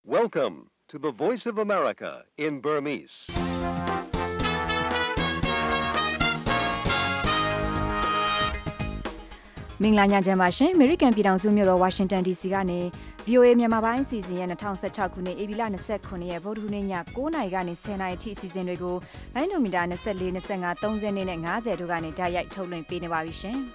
Welcome to the Voice of America in Burmese. ။မင်္ဂလာညချမ်းပါရှင်။ American ပြည်ထောင်စုမြို့တော် Washington DC ကနေ VOA မြန်မာပိုင်းအစီအစဉ်ရဲ့2016ခုနှစ်ဧပြီလ29ရက်ဗုဒ္ဓဟူးနေ့ည9:00နာရီကနေ10:00နာရီအထိအစီအစဉ်တွေကိုလိုင်းနိုမီတာ24 25 30နဲ့50တို့ကနေဓာတ်ရိုက်ထုတ်လွှင့်ပေးနေပါပြီရှင်။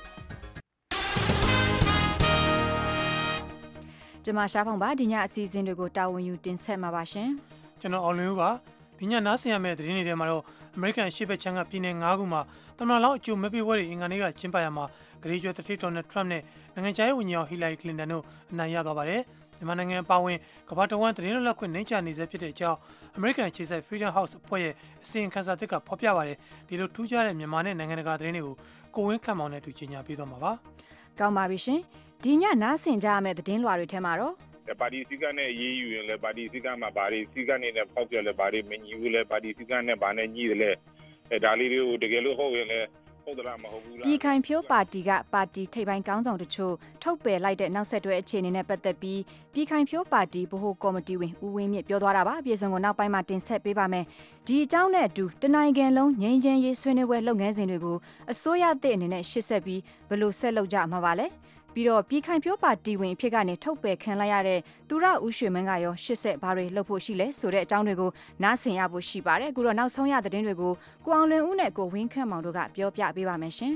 ကျွန်မရှားဖောင်ပါဒီညအစီအစဉ်တွေကိုတာဝန်ယူတင်ဆက်မှာပါရှင်။ကျွန်တော်အောင်လင်းဦးပါဒီညနားဆင်ရမယ့်သတင်းတွေထဲမှာတော့ American ရှေ့ဘက်ချမ်းကပြည်နယ်9ခုမှာသမ္မတလောင်းအကျိုးမဲပေးပွဲတွေအင်္ဂါနေ့ကကျင်းပရမှာဂရေကျွဲတတိဒေါ်နယ်ထရမ့်နဲ့နိုင်ငံခြားရေးဝန်ကြီးဟီလာရီကလင်တန်တို့အနိုင်ရသွားပါတယ်။မြန်မာနိုင်ငံအပါအဝင်ကမ္ဘာတစ်ဝန်းသတင်းလွတ်လပ်ခွင့်နှိမ့်ချနေစေဖြစ်တဲ့အကြောင်း American ခြေစိုက် Freedom House အဖွဲ့ရဲ့အစီရင်ခံစာသစ်ကဖော်ပြပါတယ်။ဒီလိုထူးခြားတဲ့မြန်မာနဲ့နိုင်ငံတကာသတင်းတွေကိုကိုဝင်းခန့်မောင်နဲ့တူကြီးညာပေးသွားမှာပါ။ကောင်းပါပြီရှင်။ဒီညနားဆင်ကြရမယ့်သတင်းလွှာတွေထဲမှာတော့ပါတီစည်းကမ်းနဲ့ရေးယူရင်လည်းပါတီစည်းကမ်းမှာဘာတွေစည်းကမ်းနဲ့ပေါက်ပြလဲဘာတွေမညီဘူးလဲပါတီစည်းကမ်းနဲ့ဘာနဲ့ညီတယ်လဲဒါလေးတွေကိုတကယ်လို့ဟုတ်ရင်လည်းဟုတ်သလားမဟုတ်ဘူးလားပြည်ခိုင်ဖြိုးပါတီကပါတီထိပ်ပိုင်းကောင်းဆောင်တချို့ထုတ်ပယ်လိုက်တဲ့နောက်ဆက်တွဲအခြေအနေနဲ့ပတ်သက်ပြီးပြည်ခိုင်ဖြိုးပါတီဗဟိုကော်မတီဝင်ဦးဝင်းမြင့်ပြောသွားတာပါပြည်စုံကိုနောက်ပိုင်းမှာတင်ဆက်ပေးပါမယ်ဒီအကြောင်းနဲ့အတူတနိုင်ငံလုံးငြိမ်းချမ်းရေးဆွေးနွေးပွဲလုပ်ငန်းစဉ်တွေကိုအစိုးရသစ်အနေနဲ့ရှေ့ဆက်ပြီးဘယ်လိုဆက်လုပ်ကြမှာပါလဲပြီးတော့ပြည်ခိုင်ဖြိုးပါတီဝင်အဖြစ်ကနေထုတ်ပယ်ခံလိုက်ရတဲ့သူရဦးရွှေမန်းကရော80ဘာတွေလှုပ်ဖို့ရှိလဲဆိုတဲ့အကြောင်းတွေကိုနားဆင်ရဖို့ရှိပါတယ်အခုတော့နောက်ဆုံးရသတင်းတွေကိုကိုအောင်လွင်ဦးနဲ့ကိုဝင်းခန့်မောင်တို့ကပြောပြပေးပါမယ်ရှင်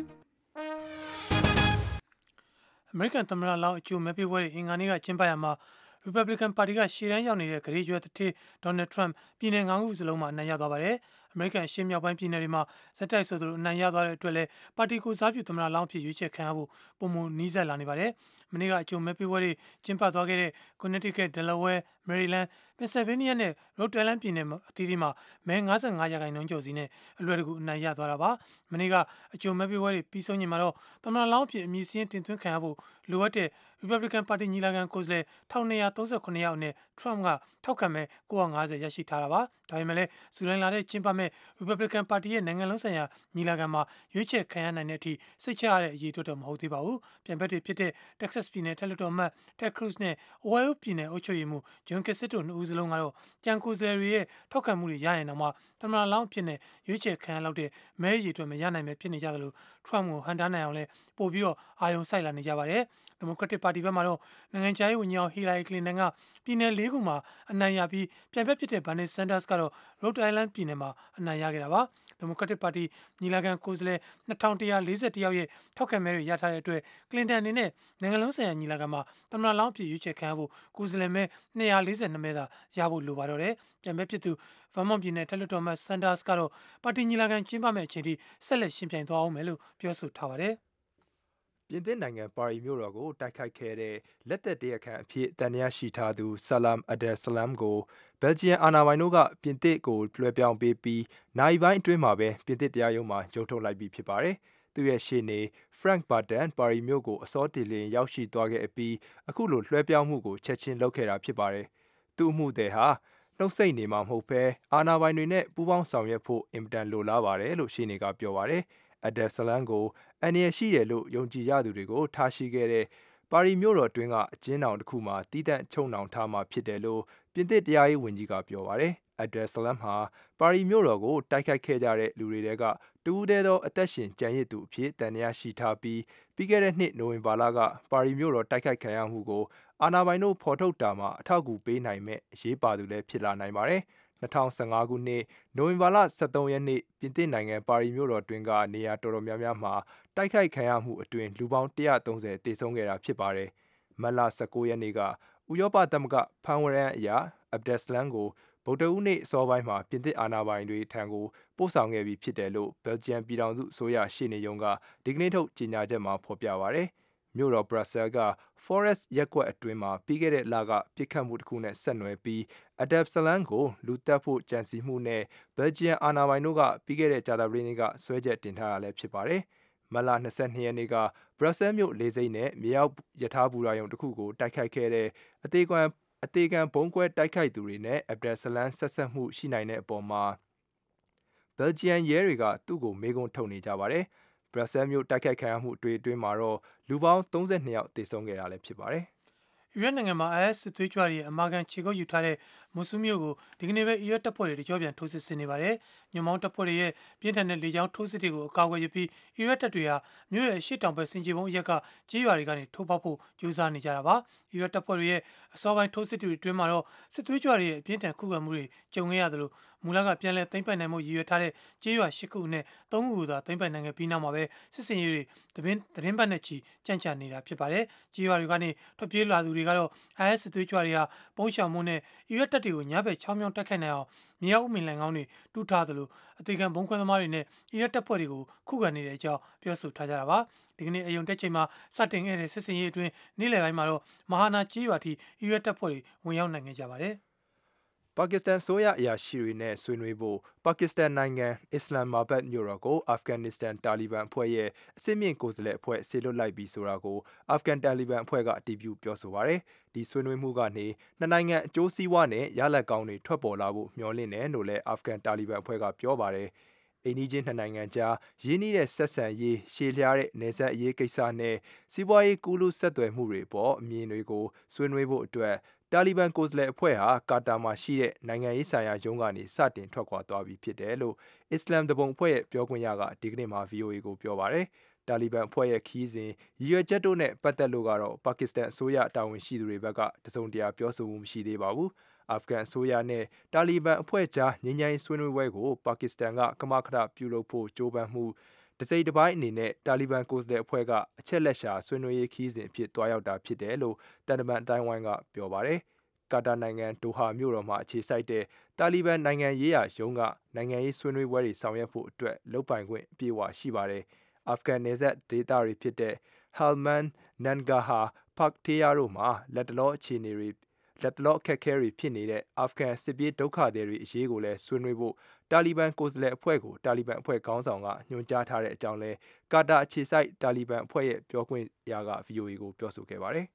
။ American သမ္မတလောင်းအကျိုးမဲပေးပွဲတွေအင်္ဂါနေ့ကကျင်းပရမှာRepublican ပါတီကရှေ့တန်းရောက်နေတဲ့ဂရေကျွဲတတိဒေါ်နယ်ထရမ့်ပြည်နယ်9ခုစလုံးမှာအနိုင်ရသွားပါတယ်။ American ရှေ့မြောက်ပိုင်းပြည်နယ်တွေမှာဇက်တိုက်ဆိုသူအနိုင်ရသွားတဲ့အတွက်လည်းပါတီကိုစားပြုသမ္မတလောင်းဖြစ်ရွေးချယ်ခံရဖို့ပုံမနီးစပ်လာနေပါတယ်။မနေ့ကအကျိုးမဲပေးပွဲတွေကျင်းပသွားခဲ့တဲ့ Connecticut, Delaware, Maryland, Pennsylvania နဲ့ Rhode Island ပြည်နယ်အသီးသီးမှာမဲ55%ကျော်စီနဲ့အလွယ်တကူအနိုင်ရသွားတာပါ။မနေ့ကအကျိုးမဲပေးပွဲတွေပြီးဆုံးချိန်မှာတော့သမ္မတလောင်းဖြစ်အမည်စင်းတင်သွင်းခံရဖို့လိုအပ်တဲ့ Republican ပါတီညီလာခံကိုယ်စားလှယ်1239ယောက်နဲ့ Trump ကထောက်ခံမဲ950ရရှိထားတာပါ။ဒါပေမဲ့လည်းဇူလိုင်လထဲကျင်းပမဲ့ Republican ပါတီရဲ့နိုင်ငံလုံးဆိုင်ရာညီလာခံမှာရွေးချယ်ခံရနိုင်တဲ့အထိစိတ်ချရတဲ့အရေးအတွက်တော့မဟုတ်သေးပါဘူး။ပြန်ဘက်တွေဖြစ်တဲ့ Texas ပြည်နယ်ထက်လွှတ်တော်အမတ် Ted Cruz နဲ့ Ohio ပြည်နယ်အုပ်ချုပ်ရေးမှူး John Kasich တို့နှစ်ဦးစလုံးကတော့ကြံကိုယ်စားလှယ်တွေရဲ့ထောက်ခံမှုတွေရရင်တော့မှသမ္မတလောင်းအဖြစ်နဲ့ရွေးချယ်ခံရလောက်တဲ့မဲအရေအတွက်မရနိုင်ပဲဖြစ်နေကြသလို Trump ကိုဟန်တားနိုင်အောင်လဲပို့ပြီးတော့အာရုံစိုက်လာနေကြပါတယ်။ Democratic Party ဘက်မှာတော့နိုင်ငံခြားရေးဝန်ကြီးဟီလာရီကလင်တန်ကပြည်နယ်၄ခုမှာအနိုင်ရပြီးပြန်ဘက်ဖြစ်တဲ့ Bernie Sanders ကတော့ Rhode Island ပြည်နယ်မှာအနိုင်ရခဲ့တာပါ။ Democratic Party ညီလာခံကိုယ်စားလှယ်2141ယောက်ရဲ့ထောက်ခံမဲတွေရထားတဲ့အတွက်ကလင်တန်အနေနဲ့နိုင်ငံလုံးဆိုင်ရာညီလာခံမှာသမ္မတလောင်းအဖြစ်ရွေးချယ်ခံရဖို့ကိုယ်စားလှယ်မဲ242မဲသာရဖို့လိုပါတော့တယ်။ပြန်ဘက်ဖြစ်သူ Vermont ပြည်နယ်ထက်လွှတ်တော်အမတ် Sanders ကတော့ပါတီညီလာခံကျင်းပမယ့်အချိန်ထိဆက်လက်ရှင်ပြိုင်သွားအောင်မယ်လို့ပြောဆိုထားပါတယ်။ပြင်သစ်နိုင်ငံပါရီမြို့တော်ကိုတိုက်ခိုက်ခဲ့တဲ့လက်သက်တရားခံအဖြစ်တန်တရားရှိထားသူဆလမ်အဒယ်ဆလမ်ကိုဘယ်လ်ဂျီယံအာဏာပိုင်တို့ကပြင်သစ်ကိုလွှဲပြောင်းပေးပြီးနိုင်ပိုင်းအတွင်းမှာပဲပြင်သစ်တရားရုံးမှာရုံးထုတ်လိုက်ပြီးဖြစ်ပါတယ်။သူရဲ့ရှေ့နေ Frank Barton ပါရီမြို့ကိုအစောတလျင်ရောက်ရှိသွားခဲ့ပြီးအခုလိုလွှဲပြောင်းမှုကိုချက်ချင်းလုပ်ခဲ့တာဖြစ်ပါတယ်။သူ့အမှုသည်ဟာနှုတ်ဆက်နေမှာမဟုတ်ဘဲအာဏာပိုင်တွေနဲ့ပူးပေါင်းဆောင်ရွက်ဖို့အင်မတန်လိုလားပါတယ်လို့ရှေ့နေကပြောပါတယ်။အဒယ်ဆလမ်ကိုအန်ရရှိတယ်လို့ယုံကြည်ရသူတွေကိုထားရှိခဲ့တဲ့ပါရီမြို့တော်တွင်းကအကျဉ်းထောင်တစ်ခုမှာတီးတန့်ချုံနှောင်ထားမှာဖြစ်တယ်လို့ပြင်သစ်တရားရေးဝန်ကြီးကပြောပါတယ်။အဒယ်ဆလမ်ဟာပါရီမြို့တော်ကိုတိုက်ခိုက်ခဲ့ကြတဲ့လူတွေတဲကတူးတဲသောအသက်ရှင်ကြံရစ်သူအဖြစ်တန်တရားရှိထားပြီးပြီးခဲ့တဲ့နှစ်နိုဝင်ဘာလကပါရီမြို့တော်တိုက်ခိုက်ခံရမှုကိုအာဏာပိုင်တို့ဖော်ထုတ်တာမှာအထောက်အကူပေးနိုင်မဲ့အရေးပါသူလည်းဖြစ်လာနိုင်ပါတယ်။2015ခုနှစ်နိုဝင်ဘာလ23ရက်နေ့ပြင်သစ်နိုင်ငံပါရီမြို့တော်တွင်ကနေရာတော်တော်များများမှာတိုက်ခိုက်ခံရမှုအတွင်းလူပေါင်း130သေဆုံးခဲ့တာဖြစ်ပါတယ်။မတ်လ19ရက်နေ့ကဥရောပသမဂ္ဂဖန်ဝရန်အရာအဘ်ဒက်ဆလန်ကိုဗုဒ္ဓဦးနေ့အစောပိုင်းမှာပြင်သစ်အာဏာပိုင်တွေထံကိုပို့ဆောင်ခဲ့ပြီးဖြစ်တယ်လို့ဘယ်လ်ဂျီယံပြည်ထောင်စုအစိုးရရှေ့နေရုံးကဒီကနေ့ထုတ်ကြေညာချက်မှာဖော်ပြပါတယ်။မြို့တော်ဘရပ်ဆဲလ်က Forest ရပ်ကွက်အတွင်းမှာပြီးခဲ့တဲ့လကပြစ်ခတ်မှုတစ်ခုနဲ့ဆက်နွယ်ပြီးအဒက်ဆလန်ကိုလူတက်ဖို့ကြံစည်မှုနဲ့ဘယ်လ်ဂျီယံအာဏာပိုင်တို့ကပြီးခဲ့တဲ့ကြာသပတေးနေ့ကဆွဲချက်တင်ထားတာလည်းဖြစ်ပါတယ်။မတ်လ22ရက်နေ့ကဘရပ်ဆဲလ်မြို့လေဆိပ်နဲ့မြေအောက်ရထားဘူရာရုံတစ်ခုကိုတိုက်ခိုက်ခဲ့တဲ့အသေးခံဘုံကွဲတိုက်ခိုက်သူတွေနဲ့အဒက်ဆလန်ဆက်ဆက်မှုရှိနိုင်တဲ့အပေါ်မှာဘယ်လ်ဂျီယံရဲတွေကသူ့ကိုမေးခွန်းထုတ်နေကြပါတယ်။ဘရပ်ဆဲလ်မြို့တိုက်ခိုက်ခံရမှုအတွင်းမှာတော့လူပေါင်း32ယောက်သေဆုံးခဲ့တာလည်းဖြစ်ပါတယ်အီရတ်နိုင်ငံမှာ IS စစ်သွေးကြွတွေရဲ့အမာခံခြေကုပ်ယူထားတဲ့မွတ်ဆူမြို့ကိုဒီကနေ့ပဲအီရတ်တပ်ဖွဲ့တွေတကြောပြန်ထိုးစစ်ဆင်နေပါတယ်။ညွန့်မောင်းတပ်ဖွဲ့တွေရဲ့ပြင်းထန်တဲ့လေကြောင်းထိုးစစ်တွေကိုအကာအကွယ်ယူပြီးအီရတ်တပ်တွေဟာမြို့ရဲ့အရှေ့တောင်ဘက်စင်ကြေဘုံအရက်ကကြေးရွာတွေကနေထိုးပေါက်ဖို့ကြိုးစားနေကြတာပါ။အီရတ်တပ်ဖွဲ့တွေရဲ့အစောပိုင်းထိုးစစ်တွေအတွင်းမှာတော့စစ်သွေးကြွတွေရဲ့အပြင်းထန်ခုခံမှုတွေကြုံခဲ့ရသလိုမူလကပြန်လည်သိမ်းပိုက်နိုင်မှုရည်ရွယ်ထားတဲ့ကြေးရွာ၈ခုနဲ့၃ခုကိုသာသိမ်းပိုက်နိုင်ခဲ့ပြီးနောက်မှာပဲစစ်စင်ရေးတွေသတင်းပတ်နဲ့ချီကြန့်ကြာနေတာဖြစ်ပါတယ်။ကြေးရွာတွေကနေထွက်ပြေးလာသူတွေကတော့ IS စစ်သွေးကြွတွေဟာပုံးရှောင်မှုနဲ့အီရတ်တပ်တွေကိုညဘက်ချောင်းမြောင်းတိုက်ခိုက်နိုင်အောင်မြေအောက်အမင်လန်ကောင်းတွေတူးထားသလိုအသေးခံဘုံခွဲသမားတွေနဲ့အီရတ်တပ်ဖွဲ့တွေကိုခုခံနေတဲ့အကြောင်းပြောဆိုထားကြတာပါ။ဒီကနေ့အယုံတက်ချိန်မှာစတင်ခဲ့တဲ့စစ်စင်ရေးအတွင်းနေ့လယ်ပိုင်းမှာတော့မဟာနာကြေးရွာထိအီရတ်တပ်ဖွဲ့တွေဝင်ရောက်နိုင်ခဲ့ကြပါတယ်။ပါကစ္စတန်ဆိုရအရာရှိတွေနဲ့ဆွေးနွေးဖို့ပါကစ္စတန်နိုင်ငံအစ္စလမ်မာဘတ်မြို့တော်ကိုအာဖဂန်နစ္စတန်တာလီဘန်အဖွဲ့ရဲ့အစစ်မြင့်ကိုယ်စားလှယ်အဖွဲ့ဆေလွတ်လိုက်ပြီးဆိုတာကိုအာဖဂန်တာလီဘန်အဖွဲ့ကအတည်ပြုပြောဆိုပါတယ်။ဒီဆွေးနွေးမှုကနေနှစ်နိုင်ငံအကျိုးစီးပွားနဲ့ရလဒ်ကောင်းတွေထွက်ပေါ်လာဖို့မျှော်လင့်တယ်လို့လည်းအာဖဂန်တာလီဘန်အဖွဲ့ကပြောပါတယ်။အိန္ဒိချင်းနှစ်နိုင်ငံကြားရင်းနှီးတဲ့ဆက်ဆံရေးရှည်လျားတဲ့နယ်စပ်အရေးကိစ္စနဲ့စီးပွားရေးကူးလူးဆက်သွယ်မှုတွေပေါ်အမြင်တွေကိုဆွေးနွေးဖို့အတွက်တာလီဘန်ကိုယ်စားလှယ်အဖွဲ့ဟာကာတာမှာရှိတဲ့နိုင်ငံရေးဆိုင်ရာရုံးကနေစတင်ထွက်ခွာသွားပြီဖြစ်တယ်လို့အစ္စလမ်တဘုံအဖွဲ့ရဲ့ပြောခွင့်ရကဒီကနေ့မှာ VOA ကိုပြောပါတယ်။တာလီဘန်အဖွဲ့ရဲ့ခီးစဉ်ရည်ရွယ်ချက်တို့နဲ့ပတ်သက်လို့ကတော့ပါကစ္စတန်အစိုးရတာဝန်ရှိသူတွေဘက်ကတစုံတရာပြောဆိုမှုမရှိသေးပါဘူး။အာဖဂန်အစိုးရနဲ့တာလီဘန်အဖွဲ့ကြားငြိမ်းချမ်းရေးဆွေးနွေးပွဲကိုပါကစ္စတန်ကကမကထပြုလုပ်ဖို့ကြိုးပမ်းမှုတစိမ့်တစ်ပိုင်းအနေနဲ့တာလီဘန်ကိုယ်စားလှယ်အဖွဲ့ကအချက်လက်ရှာဆွေးနွေးရေးခီးစဉ်အဖြစ်တွားရောက်တာဖြစ်တယ်လို့တန်တမန်အတိုင်းဝိုင်းကပြောပါတယ်။ကာတာနိုင်ငံဒိုဟာမြို့တော်မှာအခြေစိုက်တဲ့တာလီဘန်နိုင်ငံရေးရာရုံးကနိုင်ငံရေးဆွေးနွေးပွဲတွေဆောင်ရွက်ဖို့အတွက်လုပ်ပိုင်ခွင့်အပြည့်အဝရှိပါတယ်။အာဖဂန်နယ်စပ်ဒေသတွေဖြစ်တဲ့ဟယ်မန်နန်ဂါဟာဖတ်တေးယာတို့မှာလက်တလောအခက်အခဲတွေဖြစ်နေတဲ့အာဖဂန်စစ်ပြေးဒုက္ခသည်တွေအရေးကိုလည်းဆွေးနွေးဖို့တာလီဘန်ကိုယ်စားလှယ်အဖွဲ့ကိုတာလီဘန်အဖွဲ့ခေါင်းဆောင်ကညွှန်ကြားထားတဲ့အကြောင်းလဲကာတာအခြေစိုက်တာလီဘန်အဖွဲ့ရဲ့ပြောခွင့်ရက VOA ကိုပြောဆိုခဲ့ပါတယ်။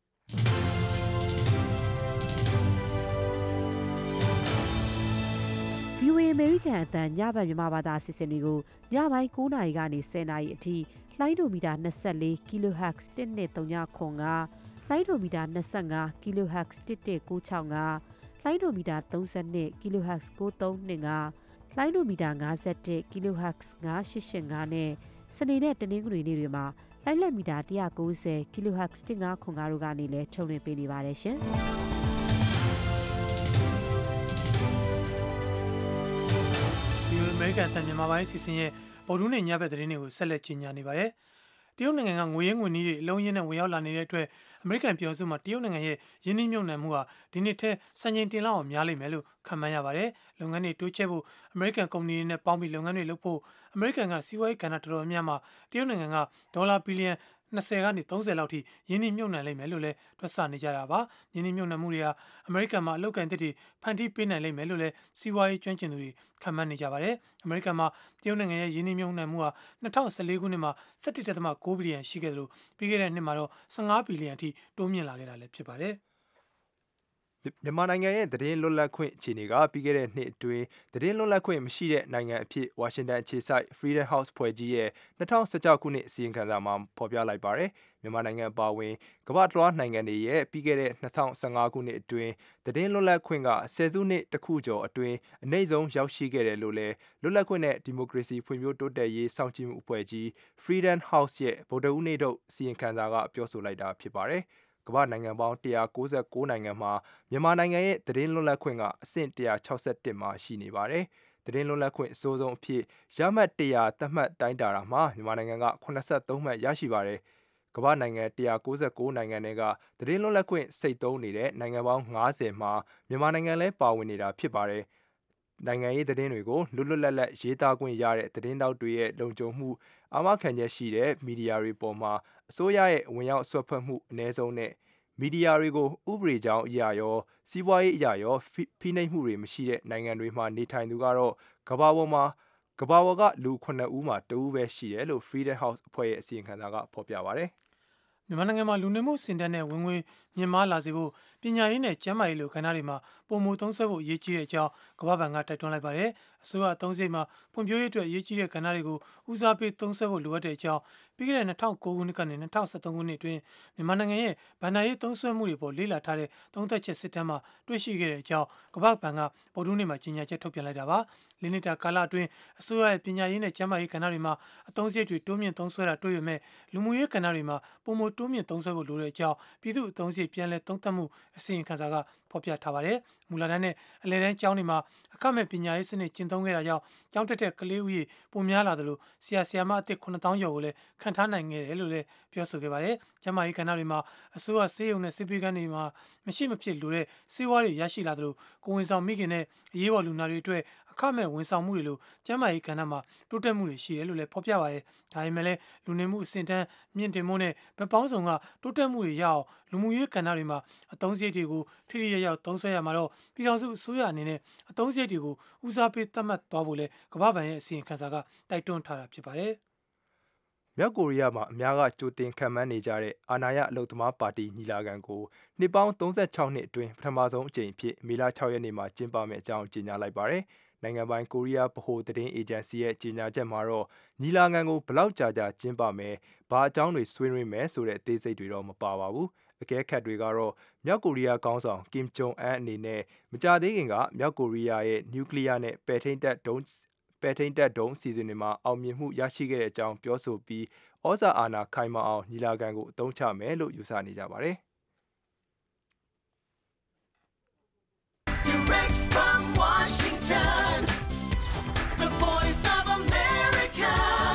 VOA အမေရိကန်အသံညဘက်မြန်မာဘာသာအစီအစဉ်တွေကိုညပိုင်း9:00 နာရီကနေ10:00 နာရီအထိလိုင်းဒိုမီတာ24 kHz 103.5လိုင်းဒိုမီတာ25 kHz 11965လိုင်းဒိုမီတာ32 kHz 9325လိုင်းဒိုမီတာ51 kHz 9885နဲ့စနေနဲ့တနင်္ဂနွေနေ့တွေမှာလိုင်းလက်မီတာ190 kHz 1505တို့ကနေလည်းထုတ်လွှင့်ပေးနေပါတယ်ရှင်။အမေရိကန်တန်မြန်မာပိုင်းအစီအစဉ်ရဲ့ဗုဒ္ဓနဲ့ညဘက်သတင်းတွေကိုဆက်လက်ကြီးညာနေပါတယ်။တရုတ်နိုင်ငံကငွေရင်းငွေနှီးတွေအလုံးရင်းနဲ့ဝင်ရောက်လာနေတဲ့အတွက်အမေရိကန်ပြည်ထောင်စုမှာတရုတ်နိုင်ငံရဲ့ယင်းနှိမ့်မြုပ်နှံမှုဟာဒီနှစ်ထဲစံချိန်တင်လောက်အောင်များလိမ့်မယ်လို့ခန့်မှန်းရပါတယ်။လုပ်ငန်းတွေတိုးချဲ့ဖို့အမေရိကန်ကုမ္ပဏီတွေနဲ့ပေါင်းပြီးလုပ်ငန်းတွေလုပ်ဖို့အမေရိကန်ကစီးပွားရေးကဏ္ဍတော်တော်များများမှာတရုတ်နိုင်ငံကဒေါ်လာဘီလီယံ20ကနေ30လောက်ထိယင်းနှိမ့်မြုပ်နှံလိမ့်မယ်လို့လည်းတွက်ဆနေကြတာပါ။ယင်းနှိမ့်မြုပ်နှံမှုတွေဟာအမေရိကန်မှာအလုပ်ကိုင်သစ်တွေဖန်တီးပေးနိုင်လိမ့်မယ်လို့လည်းစီးပွားရေးကျွမ်းကျင်သူတွေခန့်မှန်းနေကြပါတယ်။အမေရိကန်မှာတရုတ်နိုင်ငံရဲ့ယင်းနှိမ့်မြုပ်နှံမှုဟာ2014ခုနှစ်မှာ17.9 ဘီလီယံရှိခဲ့တယ်လို့ပြီးခဲ့တဲ့နှစ်မှာတော့15ဘီလီယံအထိတိုးမြင့်လာခဲ့တာလည်းဖြစ်ပါတယ်။မြန်မာနိုင်ငံရဲ့သတင်းလွတ်လပ်ခွင့်အခြေအနေကပြီးခဲ့တဲ့နှစ်အတွင်းသတင်းလွတ်လပ်ခွင့်မရှိတဲ့နိုင်ငံအဖြစ်ဝါရှင်တန်အခြေစိုက် Freedom House ဖွဲ့ကြီးရဲ့2016ခုနှစ်အစီရင်ခံစာမှာဖော်ပြလိုက်ပါတယ်။မြန်မာနိုင်ငံအပါအဝင်ကမ္ဘာ့တလွှားနိုင်ငံတွေရဲ့ပြီးခဲ့တဲ့2015ခုနှစ်အတွင်းသတင်းလွတ်လပ်ခွင့်ကဆယ်စုနှစ်တစ်ခုကျော်အတွင်းအနည်းဆုံးရောက်ရှိခဲ့တယ်လို့လည်းလွတ်လပ်ခွင့်နဲ့ဒီမိုကရေစီဖွံ့ဖြိုးတိုးတက်ရေးစောင့်ကြည့်မှုအဖွဲ့ကြီး Freedom House ရဲ့ဗုဒ္ဓဦးနေ့ထုတ်အစီရင်ခံစာကပြောဆိုလိုက်တာဖြစ်ပါတယ်။ကမ္ဘာနိုင်ငံပေါင်း196နိုင်ငံမှာမြန်မာနိုင်ငံရဲ့သတင်းလွတ်လပ်ခွင့်ကအဆင့်161မှာရှိနေပါတယ်။သတင်းလွတ်လပ်ခွင့်အဆိုးဆုံးအဖြစ်ရမှတ်100သတ်မှတ်တိုင်းတာမှာမြန်မာနိုင်ငံက83မှတ်ရရှိပါတယ်။ကမ္ဘာနိုင်ငံ196နိုင်ငံတွေကသတင်းလွတ်လပ်ခွင့်စိတ်သုံးနေတဲ့နိုင်ငံပေါင်း90မှာမြန်မာနိုင်ငံလည်းပါဝင်နေတာဖြစ်ပါတယ်။နိုင်ငံရေးသတင်းတွေကိုလွတ်လွတ်လပ်လပ်ရေးသားခွင့်ရတဲ့သတင်းတောက်တွေရဲ့လုံခြုံမှုအာမခံချက်ရှိတဲ့မီဒီယာတွေပေါ်မှာအစိုးရရဲ့ဝင်ရောက်ဆွတ်ဖက်မှုအ ਨੇ ဆုံးနဲ့မီဒီယာတွေကိုဥပဒေကြောင်းအရာရောစီးပွားရေးအရာရောဖိနှိပ်မှုတွေမရှိတဲ့နိုင်ငံတွေမှာနေထိုင်သူကတော့ကမ္ဘာပေါ်ကလူ9ဦးမှာ2ဦးပဲရှိတယ်လို့ Freedom House အဖွဲ့ရဲ့အစီရင်ခံစာကဖော်ပြပါတယ်။မြန်မာနိုင်ငံမှာလူနေမှုစင်တန်းနဲ့ဝင်ငွေမြင့်မားလာစေဖို့ပြညာရေးနဲ့ကျန်းမာရေးလိုကဏ္ဍတွေမှာပုံမသုံးစွဲဖို့အရေးကြီးတဲ့အကြောင်းကမ္ဘာ့ဘဏ်ကတိုက်တွန်းလိုက်ပါတယ်။အစိုးရအသုံးစရိတ်မှာဖွံ့ဖြိုးရေးအတွက်အရေးကြီးတဲ့ကဏ္ဍတွေကိုဦးစားပေးသုံးစွဲဖို့လိုအပ်တဲ့အကြောင်းပြီးခဲ့တဲ့2009ခုနှစ်ကနေ2013ခုနှစ်အတွင်းမြန်မာနိုင်ငံရဲ့ဗဏ္ဍာရေးသုံးစွဲမှုတွေပေါ်လေ့လာထားတဲ့သုံးသက်ချက်စစ်တမ်းမှာတွေ့ရှိခဲ့တဲ့အကြောင်းကမ္ဘာ့ဘဏ်ကဗုဒ္ဓဟူးနေ့မှာကြေညာချက်ထုတ်ပြန်လိုက်တာပါ။၄နှစ်တာကာလအတွင်းအစိုးရရဲ့ပညာရေးနဲ့ကျန်းမာရေးကဏ္ဍတွေမှာအသုံးစရိတ်တွေတိုးမြင့်သုံးစွဲတာတွေ့ရမဲ့လူမှုရေးကဏ္ဍတွေမှာပုံမတိုးမြင့်သုံးစွဲဖို့လိုတဲ့အကြောင်းပြည်သူ့အသုံးစရိတ်ပြန်လည်သုံးသပ်မှုအစီရင်ခံစာကဖော်ပြထားပါတယ်။မူလတန်းနဲ့အလယ်တန်းကျောင်းတွေမှာအခမဲ့ပညာရေးစနစ်ကျင့်သုံးခဲ့တာကြောင့်ကျောင်းတက်တဲ့ကလေးဦးရေပိုများလာသလိုဆရာမအသစ်9000ကျော်ကိုလည်းခံထားနိုင်ခဲ့တယ်လို့လည်းပြောဆိုခဲ့ပါတယ်။ကျန်းမာရေးကဏ္ဍတွေမှာအစိုးရဆေးရုံနဲ့စစ်ပေးကမ်းတွေမှာမရှိမဖြစ်လိုတဲ့ဆေးဝါးတွေရရှိလာသလိုကိုဝင်ဆောင်မိခင်နဲ့အရေးပေါ်လူနာတွေအတွက်အခမဲ့ဝန်ဆောင်မှုတွေလိုကျန်းမာရေးကဏ္ဍမှာတိုးတက်မှုတွေရှိတယ်လို့လည်းဖော်ပြပါတယ်။ဒါပေမဲ့လည်းလူနေမှုအဆင့်တန်းမြင့်တင်မှုနဲ့ဗပောင်းဆောင်ကတိုးတက်မှုတွေရအောင်လူမှုရေးကဏ္ဍတွေမှာအသုံးစရိတ်တွေကိုထိထိရောက်သုံးစွဲရမှာတော့ပြည်ထောင်စုအစိုးရအနေနဲ့အသုံးစရိတ်တွေကိုဦးစားပေးသတ်မှတ်သွားဖို့လဲကမ္ဘာ့ဘဏ်ရဲ့အစီရင်ခံစာကတိုက်တွန်းထားတာဖြစ်ပါတယ်။မြောက်ကိုရီးယားမှာအများကကြိုတင်ခံမှန်းနေကြတဲ့အာဏာရအလုပ်သမားပါတီညီလာခံကိုနှစ်ပေါင်း36နှစ်အတွင်းပထမဆုံးအကြိမ်အဖြစ်မေလ6ရက်နေ့မှာကျင်းပမယ့်အကြောင်းကြေညာလိုက်ပါတယ်။နိုင်ငံပိုင်ကိုရီးယားဗဟိုသတင်းအေဂျင်စီရဲ့ကြေညာချက်မှာတော့ညီလာခံကိုဘလောက်ကြာကျင်းပမယ်၊ဘာအကြောင်းတွေဆွေးနွေးမယ်ဆိုတဲ့အသေးစိတ်တွေတော့မပါပါဘူး။အကဲခတ်တွေကတော့မြောက်ကိုရီးယားခေါင်းဆောင်ကင်ဂျုံအန်အနေနဲ့မကြာသေးခင်ကမြောက်ကိုရီးယားရဲ့နျူကလ িয়ার နဲ့ပဲ့ထိန်းတပ်ဒုံးအစီအစဉ်တွေမှာအောင်မြင်မှုရရှိခဲ့တဲ့အကြောင်းပြောဆိုပြီးဩဇာအာဏာခိုင်မာအောင်ညီလာခံကိုအသုံးချမယ်လို့ယူဆနေကြပါတယ်။ Direct from Washington, the voice of America,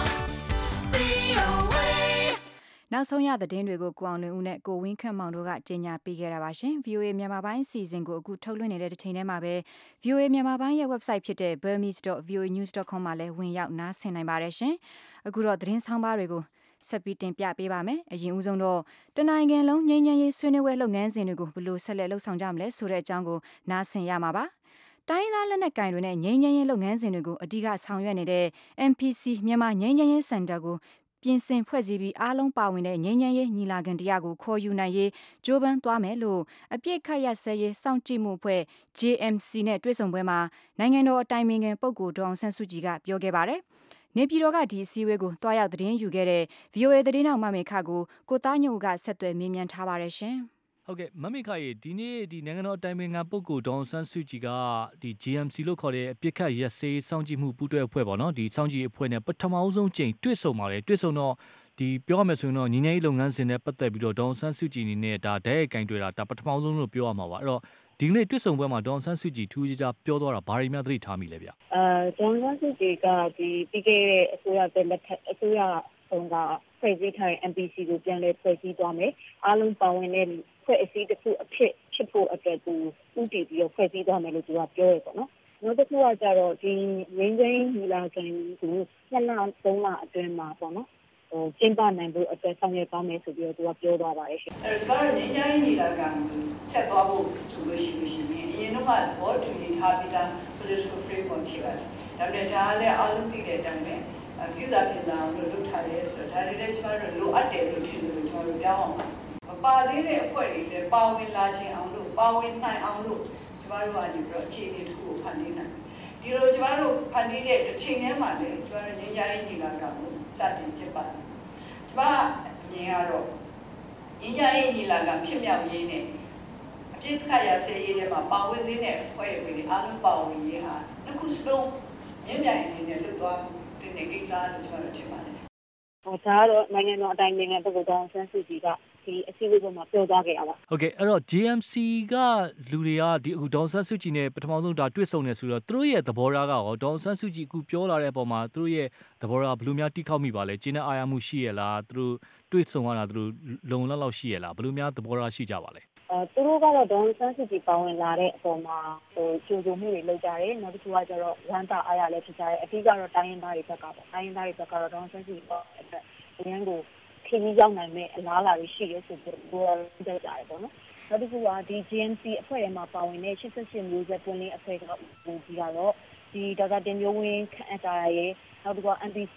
VOA. နောက်ဆုံးရသတင်းတွေကိုကိုအောင်လွင်ဦးနဲ့ကိုဝင်းခန့်မောင်တို့ကကြီးညာပေးခဲ့တာပါရှင်။ VOA မြန်မာပိုင်းအစီအစဉ်ကိုအခုထုတ်လွှင့်နေတဲ့ချိန်ထဲမှာပဲ VOA မြန်မာပိုင်းရဲ့ website ဖြစ်တဲ့ burmese.voanews.com မှာလည်းဝင်ရောက်နားဆင်နိုင်ပါတယ်ရှင်။အခုတော့သတင်းဆောင်ပါတွေကိုဆက်ပြီးတင်ပြပေးပါမယ်။အရင်ဦးဆုံးတော့တနိုင်ငံလုံးငြိမ်းချမ်းရေးဆွေးနွေးပွဲလုပ်ငန်းစဉ်တွေကိုဘယ်လိုဆက်လက်လှုပ်ဆောင်ကြမလဲဆိုတဲ့အကြောင်းကိုနားဆင်ရမှာပါ။တိုင်းသားလက်နက်ကိုင်တွေနဲ့ငြိမ်းချမ်းရေးလုပ်ငန်းစဉ်တွေကိုအဓိကဆောင်ရွက်နေတဲ့ MPC မြန်မာငြိမ်းချမ်းရေးစင်တာကိုပြင်ဆင်ဖွဲ့စည်းပြီးအားလုံးပါဝင်တဲ့ငြိမ်းချမ်းရေးညီလာခံတရားကိုခေါ်ယူနိုင်ရေးကြိုးပမ်းသွားမယ်လို့အပြစ်ခတ်ရဆဲရေးစောင့်ကြည့်မှုအဖွဲ့ JMC နဲ့တွေ့ဆုံပွဲမှာနိုင်ငံတော်အတိုင်ပင်ခံပုဂ္ဂိုလ်ဒေါအောင်ဆန်းစုကြည်ကပြောခဲ့ပါတယ်။နေပြည်တော်ကဒီအစည်းအဝေးကိုတွားရောက်သတင်းယူခဲ့တဲ့ VOA သတင်းတောက်မမေခကိုသားညုတ်ကဆက်သွယ်မေးမြန်းထားပါတယ်ရှင်။ဟုတ်ကဲ့မမေခရေဒီနေ့ဒီနိုင်ငံတော်အတိုင်ပင်ခံပုဂ္ဂိုလ်ဒေါအောင်ဆန်းစုကြည်ကဒီ GMC လို့ခေါ်တဲ့အပြစ်ခတ်ရက်စေးစောင့်ကြည့်မှုပူးတွဲအဖွဲ့ပေါ့နော်ဒီစောင့်ကြည့်အဖွဲ့နဲ့ပထမဆုံးချိန်တွေ့ဆုံပါတယ်တွေ့ဆုံတော့ဒီပြောရမယ်ဆိုရင်တော့ညီငယ်ရေးလုပ်ငန်းစဉ်နဲ့ပတ်သက်ပြီးတော့ဒေါအောင်ဆန်းစုကြည်အနေနဲ့ဒါဓာတ်ရိုက်ကင်တွေ့တာဒါပထမဆုံးလို့ပြောရမှာပါအဲ့တော့ဒီနေ့တွေ့ဆုံပွဲမှာဒေါအောင်ဆန်းစုကြည်ထူးခြားပြောသွားတာဘာတွေများသတိထားမိလဲဗျဒေါအောင်ဆန်းစုကြည်ကဒီပြီးခဲ့တဲ့အစိုးရတဲ့လက်ထက်အစိုးရဆုံးကဖွဲ့စည်းထားတဲ့ MPC ကိုပြန်လည်ဖွဲ့စည်းသွားမယ်အားလုံးပါဝင်တဲ့ဖွဲ့အစည်းတစ်ခုအဖြစ်ဖို့အတွက်သူဥတည်ပြီးတော့ဖွဲ့စည်းသွားမယ်လို့သူကပြောရပေါ့နော်နောက်တစ်ခုကကြတော့ဒီငင်းချင်းညီလာခံကို2လ3လအတွင်းမှာပေါ့နော်ကျင်းပနိုင်ဖို့အတွက်ဆောင်ရွက်သွားမယ်ဆိုပြီးတော့သူကပြောသွားပါတယ်ရှင်အဲ့တော့ငင်းချင်းညီလာခံကိုဆက်သွားဖို့ဆိုလို့ရှိရင်အရင်တော့ကဘောတူညီထားပြီးသား political framework ရှိပါတယ်ဒါပေမဲ့ဒါလည်းအားလုံးသိတဲ့အတိုင်းပဲပြည်သာပြည်သာလို့လုပ်ထားတယ်ဆိုတော့ဒါတွေလည်းကျွန်တော်တို့လိုအပ်တယ်လို့ထင်တယ်လို့ကျွန်တော်တို့ပြောင်းအောင်ပါသေးတဲ့အဖွဲ့တွေလည်းပါဝင်လာခြင်းအောင်လို့ပါဝင်နိုင်အောင်လို့ကျွန်တော်တို့ကဒီအခြေအနေတစ်ခုကိုဖန်တီးနိုင်ဒီလိုကျွန်တော်တို့ဖန်တီးတဲ့တစ်ချိန်တည်းမှာလည်းကျွန်တော်တို့ငင်းကြရေးညီလာခံကိုစတင်ကျင်းပတယ်ကျွန်မမြင်ရတော့ငင်းကြရေးညီလာခံဖြစ်မြောက်ရေးနဲ့အပြစ်ခတ်ရစေရေးတွေမှာပါဝင်သေးတဲ့အဖွဲ့တွေအားလုံးပါဝင်ရေးဟာတစ်ခုစလုံးမြင့်မြတ်အနေနဲ့လွတ်သွားတဲ့ကိစ္စလို့ကျွန်တော်ထင်ပါတယ်ဒါကတော့နိုင်ငံတော်အတိုင်ပင်ခံပုဂ္ဂိုလ်ဒေါအောင်ဆန်းစုကြည်ကဒီအစည်းအဝေးမှာပြောသွားခဲ့ရပါဟုတ်ကဲ့အဲ့တော့ JMC ကလူတွေကဒီအခုဒေါအောင်ဆန်းစုကြည်နဲ့ပထမဆုံးဒါတွေ့ဆုံနေဆိုတော့သူတို့ရဲ့သဘောထားကရောဒေါအောင်ဆန်းစုကြည်အခုပြောလာတဲ့အပေါ်မှာသူတို့ရဲ့သဘောထားဘယ်လိုများတိခောက်မိပါလဲကျင်းတဲ့အာရမှုရှိရလားသူတို့တွေ့ဆုံရတာသူတို့လုံလောက်ရှိရလားဘယ်လိုများသဘောထားရှိကြပါလဲသူတို့ကတော့ဒေါအောင်ဆန်းစုကြည်ပါဝင်လာတဲ့အပေါ်မှာကြိုးစုံမှုတွေလုပ်ကြတယ်နောက်တစ်ခုကကျတော့ဝမ်းသာအားရလည်းဖြစ်ကြတယ်အထူးကတော့တိုင်းရင်းသားတွေဘက်ကပေါ့တိုင်းရင်းသားတွေဘက်ကတော့ဒေါအောင်ဆန်းစုကြည်ပေါ့အတွက်အရန်ကိုခီးကြီးရောက်နိုင်မဲ့အလားအလာတွေရှိရဲဆိုပြီးတော့ပြောကြတယ်ပေါ့နော်နောက်တစ်ခုကဒီ GMC အဖွဲ့ထဲမှာပါဝင်တဲ့88မျိုးဆက်ပွင့်လင်းအဖွဲ့ကဒီကတော့ဒီဒေါက်တာတင်မျိုးဝင်းခန့်အပ်တာရဲ့နောက်တစ်ခုက MPC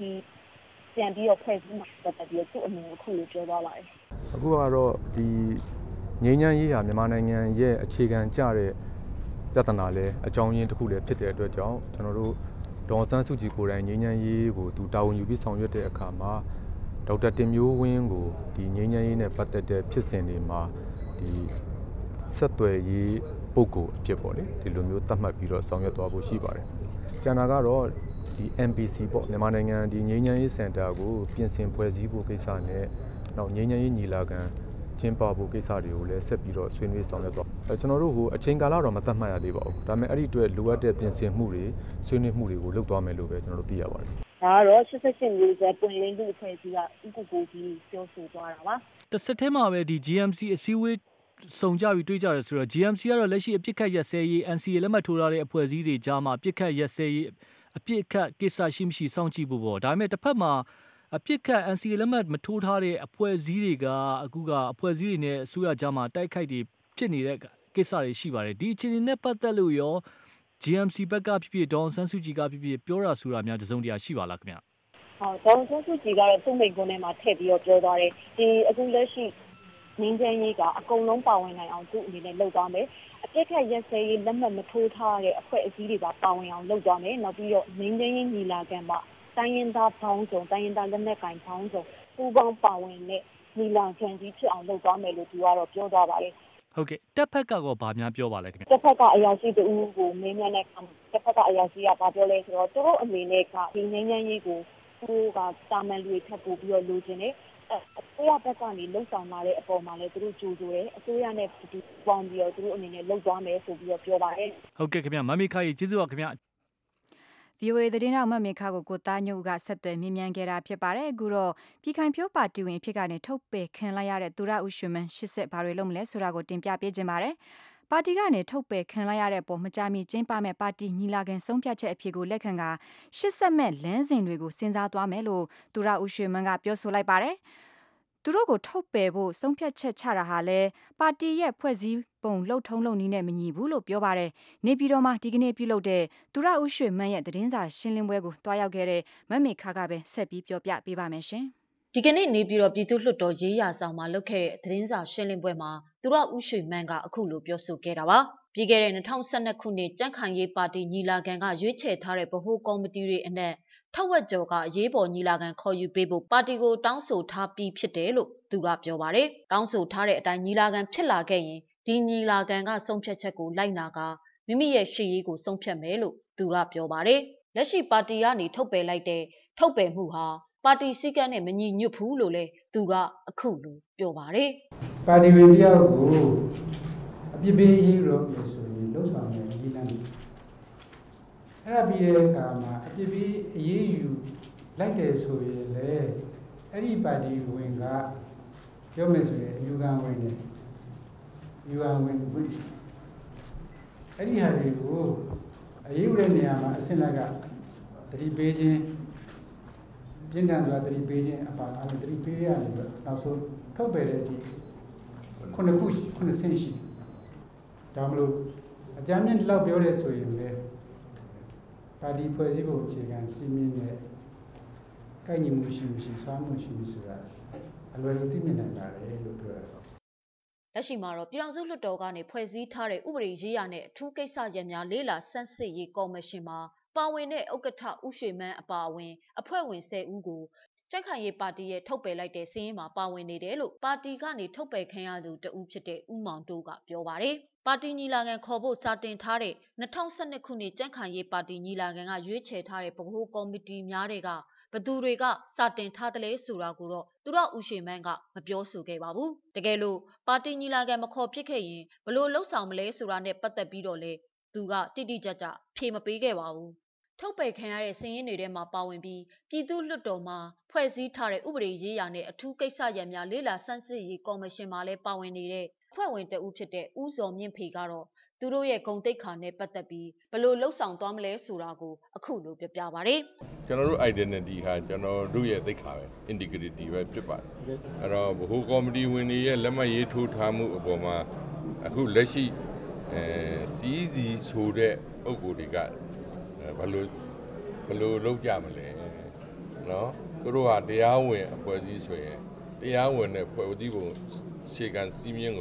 ပြန်ပြီးတော့ဖွဲ့စည်းမှာပတ်သက်ပြီးသူ့အမြင်ကိုအခုလိုပြောသွားပါတယ်အခုကတော့ဒီငြိမ်းချမ်းရေးဟာမြန်မာနိုင်ငံရဲ့အခြေခံကျတဲ့ပြဿနာလဲအကြောင်းရင်းတစ်ခုလည်းဖြစ်တဲ့အတွက်ကြောင့်ကျွန်တော်တို့ဒေါ်စန်းစုကြည်ကိုယ်တိုင်ငြိမ်းချမ်းရေးကိုသူတာဝန်ယူပြီးဆောင်ရွက်တဲ့အခါမှာဒေါက်တာတင်မျိုးဝင်းကိုဒီငြိမ်းချမ်းရေးနဲ့ပတ်သက်တဲ့ဖြစ်စဉ်တွေမှာဒီဆက်သွယ်ရေးပုဂ္ဂိုလ်အဖြစ်ပေါ့လေဒီလိုမျိုးသတ်မှတ်ပြီးတော့ဆောင်ရွက်သွားဖို့ရှိပါတယ်။ကျန်တာကတော့ဒီ MPC ပေါ့မြန်မာနိုင်ငံဒီငြိမ်းချမ်းရေးစင်တာကိုပြင်ဆင်ဖွဲ့စည်းဖို့ကိစ္စနဲ့နောက်ငြိမ်းချမ်းရေးညီလာခံကျင်းပဖို့ကိစ္စတွေကိုလည်းဆက်ပြီးတော့ဆွေးနွေးဆောင်ရွက်သွားကျွန်တော်တို့အချိန်ကာလတော့မသတ်မှတ်ရသေးပါဘူးဒါပေမဲ့အဲ့ဒီအတွက်လိုအပ်တဲ့ပြင်ဆင်မှုတွေဆွေးနွေးမှုတွေကိုလုပ်သွားမယ်လို့ပဲကျွန်တော်တို့သိရပါတယ်ဒါကတော့88မျိုးဆက်ပွင့်လင်းသူအဖွဲ့အစည်းကဥပကိုကြီးပြောဆိုသွားတာပါတစ်ဆက်တည်းမှာပဲဒီ GMC အစည်းအဝေးစုံကြပြီးတွေ့ကြတယ်ဆိုတော့ GMC ကတော့လက်ရှိအပြစ်ခတ်ရက်စဲရေး NCA လက်မှတ်ထိုးထားတဲ့အဖွဲ့အစည်းတွေကြားမှာအပြစ်ခတ်ရက်စဲရေးအပြစ်ခတ်ကိစ္စရှိမရှိစောင့်ကြည့်ဖို့ပေါ့ဒါပေမဲ့တစ်ဖက်မှာအပြစ်ခတ် NCA လက်မှတ်မထိုးထားတဲ့အဖွဲ့အစည်းတွေကအခုကအဖွဲ့အစည်းတွေနဲ့အစိုးရကြားမှာတိုက်ခိုက်တွေဖြစ်နေတဲ့ကိစ္စတွေရှိပါတယ်ဒီအခြေအနေနဲ့ပတ်သက်လို့ရော GMC ဘက်ကဖြစ်ဖြစ်ဒေါ်အောင်ဆန်းစုကြည်ကဖြစ်ဖြစ်ပြောတာဆိုတာများတစုံတရာရှိပါလားခင်ဗျဟုတ်ဒေါ်အောင်ဆန်းစုကြည်ကတော့သူ့မိန့်ခွန်းထဲမှာထည့်ပြီးတော့ပြောသွားတယ်ဒီအခုလက်ရှိငင်းချမ်းရေးကအကုန်လုံးပါဝင်နိုင်အောင်သူ့အနေနဲ့လုပ်သွားမယ်အပြစ်ခတ်ရက်စဲရေးလက်မှတ်မထိုးထားတဲ့အဖွဲ့အစည်းတွေကပါဝင်အောင်လုပ်သွားမယ်နောက်ပြီးတော့ငင်းချမ်းရေးညီလာခံမှာတိုင်းရင်းသားပေါင်းစုံတိုင်းရင်းသားလက်နက်ကိုင်ပေါင်းစုံပူးပေါင်းပါဝင်တဲ့ညီလာခံကြီးဖြစ်အောင်လုပ်သွားမယ်လို့သူကတော့ပြောသွားပါတယ်ဟုတ်ကဲ့တက်ဖက်ကကောဗာများပြောပါလဲခင်ဗျတက်ဖက်ကအရာရှိတူကိုမင်းမြတ်တဲ့အခါတက်ဖက်ကအရာရှိကဗာပြောလဲဆိုတော့သူတို့အနေနဲ့ကဒီငင်းချမ်းရေးကိုသူကတာမန်လူတွေထပ်ပို့ပြီးတော့လိုချင်တယ်အစိုးရဘက်ကနေလှုပ်ဆောင်လာတဲ့အပေါ်မှာလည်းသူတို့ကြိုးဆိုတယ်အစိုးရနဲ့ဒီပေါင်းပြီးတော့သူတို့အနေနဲ့လှုပ်သွားမယ်ဆိုပြီးတော့ပြောပါတယ်ဟုတ်ကဲ့ခင်ဗျမမေခါကြီးကျေးဇူးပါခင်ဗျ VOA သတင်းတော်မမေခါကိုသားညုတ်ကဆက်သွယ်မြင်းမြန်ခဲ့တာဖြစ်ပါတယ်အခုတော့ပြည်ခိုင်ဖြိုးပါတီဝင်ဖြစ်ကနေထုတ်ပယ်ခံလိုက်ရတဲ့သူရဦးရွှေမန်း80ဘာတွေလုပ်မလဲဆိုတာကိုတင်ပြပေးခြင်းပါတယ်ပါတီကနေထုတ်ပယ်ခံလိုက်ရတဲ့ပုံမကြမီကျင်းပမဲ့ပါတီညီလာခံဆုံးဖြတ်ချက်အဖြစ်ကိုလက်ခံက80မဲ့လမ်းစဉ်တွေကိုစဉ်းစားသွားမယ်လို့သူရဦးရွှေမန်းကပြောဆိုလိုက်ပါတယ်သူတို့ကိုထုတ်ပယ်ဖို့ဆုံးဖြတ်ချက်ချတာဟာလဲပါတီရဲ့ဖွဲ့စည်းပုံလှုပ်ထုံးလုပ်နည်းနဲ့မညီဘူးလို့ပြောပါတယ်။နေပြည်တော်မှာဒီကနေ့ပြုလုပ်တဲ့သူရဦးရွှေမန်းရဲ့သတင်းစာရှင်းလင်းပွဲကိုတွားရောက်ခဲ့တဲ့မမေခါကပဲဆက်ပြီးပြောပြပေးပါမယ်ရှင်။ဒီကနေ့နေပြည်တော်ပြည်သူ့လွှတ်တော်ရေးရာဆောင်မှာလုပ်ခဲ့တဲ့သတင်းစာရှင်းလင်းပွဲမှာသူရဦးရွှေမန်းကအခုလိုပြောဆိုခဲ့တာပါ။ပြီးခဲ့တဲ့2012ခုနှစ်ကြံ့ခိုင်ရေးပါတီညီလာခံကရွေးချယ်ထားတဲ့ဗဟိုကော်မတီတွေအနက်ထက်ဝက်ကျော်ကအရေးပေါ်ညီလာခံခေါ်ယူပေးဖို့ပါတီကိုတောင်းဆိုထားပြီးဖြစ်တယ်လို့သူကပြောပါတယ်။တောင်းဆိုထားတဲ့အတိုင်းညီလာခံဖြစ်လာခဲ့ရင်ဒီညီလာခံကဆုံးဖြတ်ချက်ကိုလိုက်နာကမိမိရဲ့ရှေ့ရေးကိုဆုံးဖြတ်မယ်လို့သူကပြောပါတယ်။လက်ရှိပါတီကနေထုတ်ပယ်လိုက်တဲ့ထုတ်ပယ်မှုဟာပါတီစည်းကမ်းနဲ့မညီညွတ်ဘူးလို့လည်းသူကအခုလိုပြောပါတယ်။ပါတီဝင်တယောက်ကိုအပြစ်ပေးရေးလို့ဆိုရင်လှုပ်ဆောင်တဲ့ဒီလမ်းအဲ့ဒါပြီးတဲ့အခါမှာအပြစ်ပေးအရေးယူလိုက်တယ်ဆိုရင်လေအဲ့ဒီပါတီဝင်ကပြောမယ်ဆိုရင်အယူခံဝင်တယ်ယူခံဝင်အဲ့ဒီဟာတွေကိုအရေးယူတဲ့နေရာမှာအစင်လိုက်ကတတိပေးခြင်းပြင်းထန်စွာတတိပေးခြင်းအပါအဝင်တတိပေးရတယ်ပြီးနောက်ဆုံးထုတ်ပယ်တဲ့အထိခုဆင့်ရှိဒါမလို့အကြမ်းမြင့်လောက်ပြောတဲ့ဆိုရင်လေပါတီဖွဲ့စည်းပုံအခြေခံစီမင်းနဲ့ကိုက်ညီမှုရှိမရှိဆွမ်းမှုရှိမရှိဆိုတာအလွယ်တကူသိမြင်နိုင်ပါတယ်လို့ပြောရတယ်လက်ရှိမှာတော့ပြည်ထောင်စုလွှတ်တော်ကနေဖွဲ့စည်းထားတဲ့ဥပဒေရေးရာနဲ့အထူးကိစ္စရပ်များလေးလာဆန်းစစ်ရေးကော်မရှင်မှာပါဝင်တဲ့ဥက္ကဋ္ဌဦးရွှေမန်းအပါအဝင်အဖွဲ့ဝင်10ဦးကိုကြံ့ခိုင်ရေးပါတီရဲ့ထုတ်ပယ်လိုက်တဲ့စာရင်းမှာပါဝင်နေတယ်လို့ပါတီကနေထုတ်ပယ်ခံရသူတဦးဖြစ်တဲ့ဦးမောင်တိုးကပြောပါတယ်။ပါတီညီလာခံခေါ်ဖို့စာတင်ထားတဲ့2012ခုနှစ်ကြံ့ခိုင်ရေးပါတီညီလာခံကရွေးချယ်ထားတဲ့ဗဟိုကော်မတီများတွေကဘသူတွေကစာတင်ထားတယ်လဲဆိုတာကိုတော့သူရဦးရွှေမန်းကမပြောဆိုခဲ့ပါဘူး။တကယ်လို့ပါတီညီလာခံမခေါ်ဖြစ်ခဲ့ရင်ဘလို့လှုပ်ဆောင်မလဲဆိုတာနဲ့ပတ်သက်ပြီးတော့လေသူကတိတိကျကျဖြေမပေးခဲ့ပါဘူး။ထုတ်ပယ်ခံရတဲ့စာရင်းတွေထဲမှာပါဝင်ပြီးပြည်သူ့လွှတ်တော်မှာဖွဲ့စည်းထားတဲ့ဥပဒေရေးရာနဲ့အထူးကိစ္စရပ်များလေးလာဆန်းစစ်ရေးကော်မရှင်မှာလည်းပါဝင်နေတဲ့ဖွဲ့ဝင်တဦးဖြစ်တဲ့ဦးဇော်မြင့်ဖေကတော့သူတို့ရဲ့ဂုဏ်သိက္ခာနဲ့ပတ်သက်ပြီးဘလို့လှုပ်ဆောင်သွားမလဲဆိုတာကိုအခုလိုပြပြပါဗျ။ကျွန်တော်တို့ identity ဟာကျွန်တော်တို့ရဲ့သိက္ခာပဲ integrity ပဲဖြစ်ပါတယ်။အဲ့တော့ဗဟိုကော်မတီဝင်တွေရဲ့လက်မှတ်ရေးထိုးထားမှုအပေါ်မှာအခုလက်ရှိကြီးစီဆိုတဲ့ပုံကိုယ်တွေကဘလို့လုပ်ကြမလဲနော်သူတို့ဟာတရားဝင်အဖွဲ့အစည်းဆိုရင်တရားဝင်တဲ့ဖွဲ့စည်းပုံအခြေခံစည်းမျဉ်းကို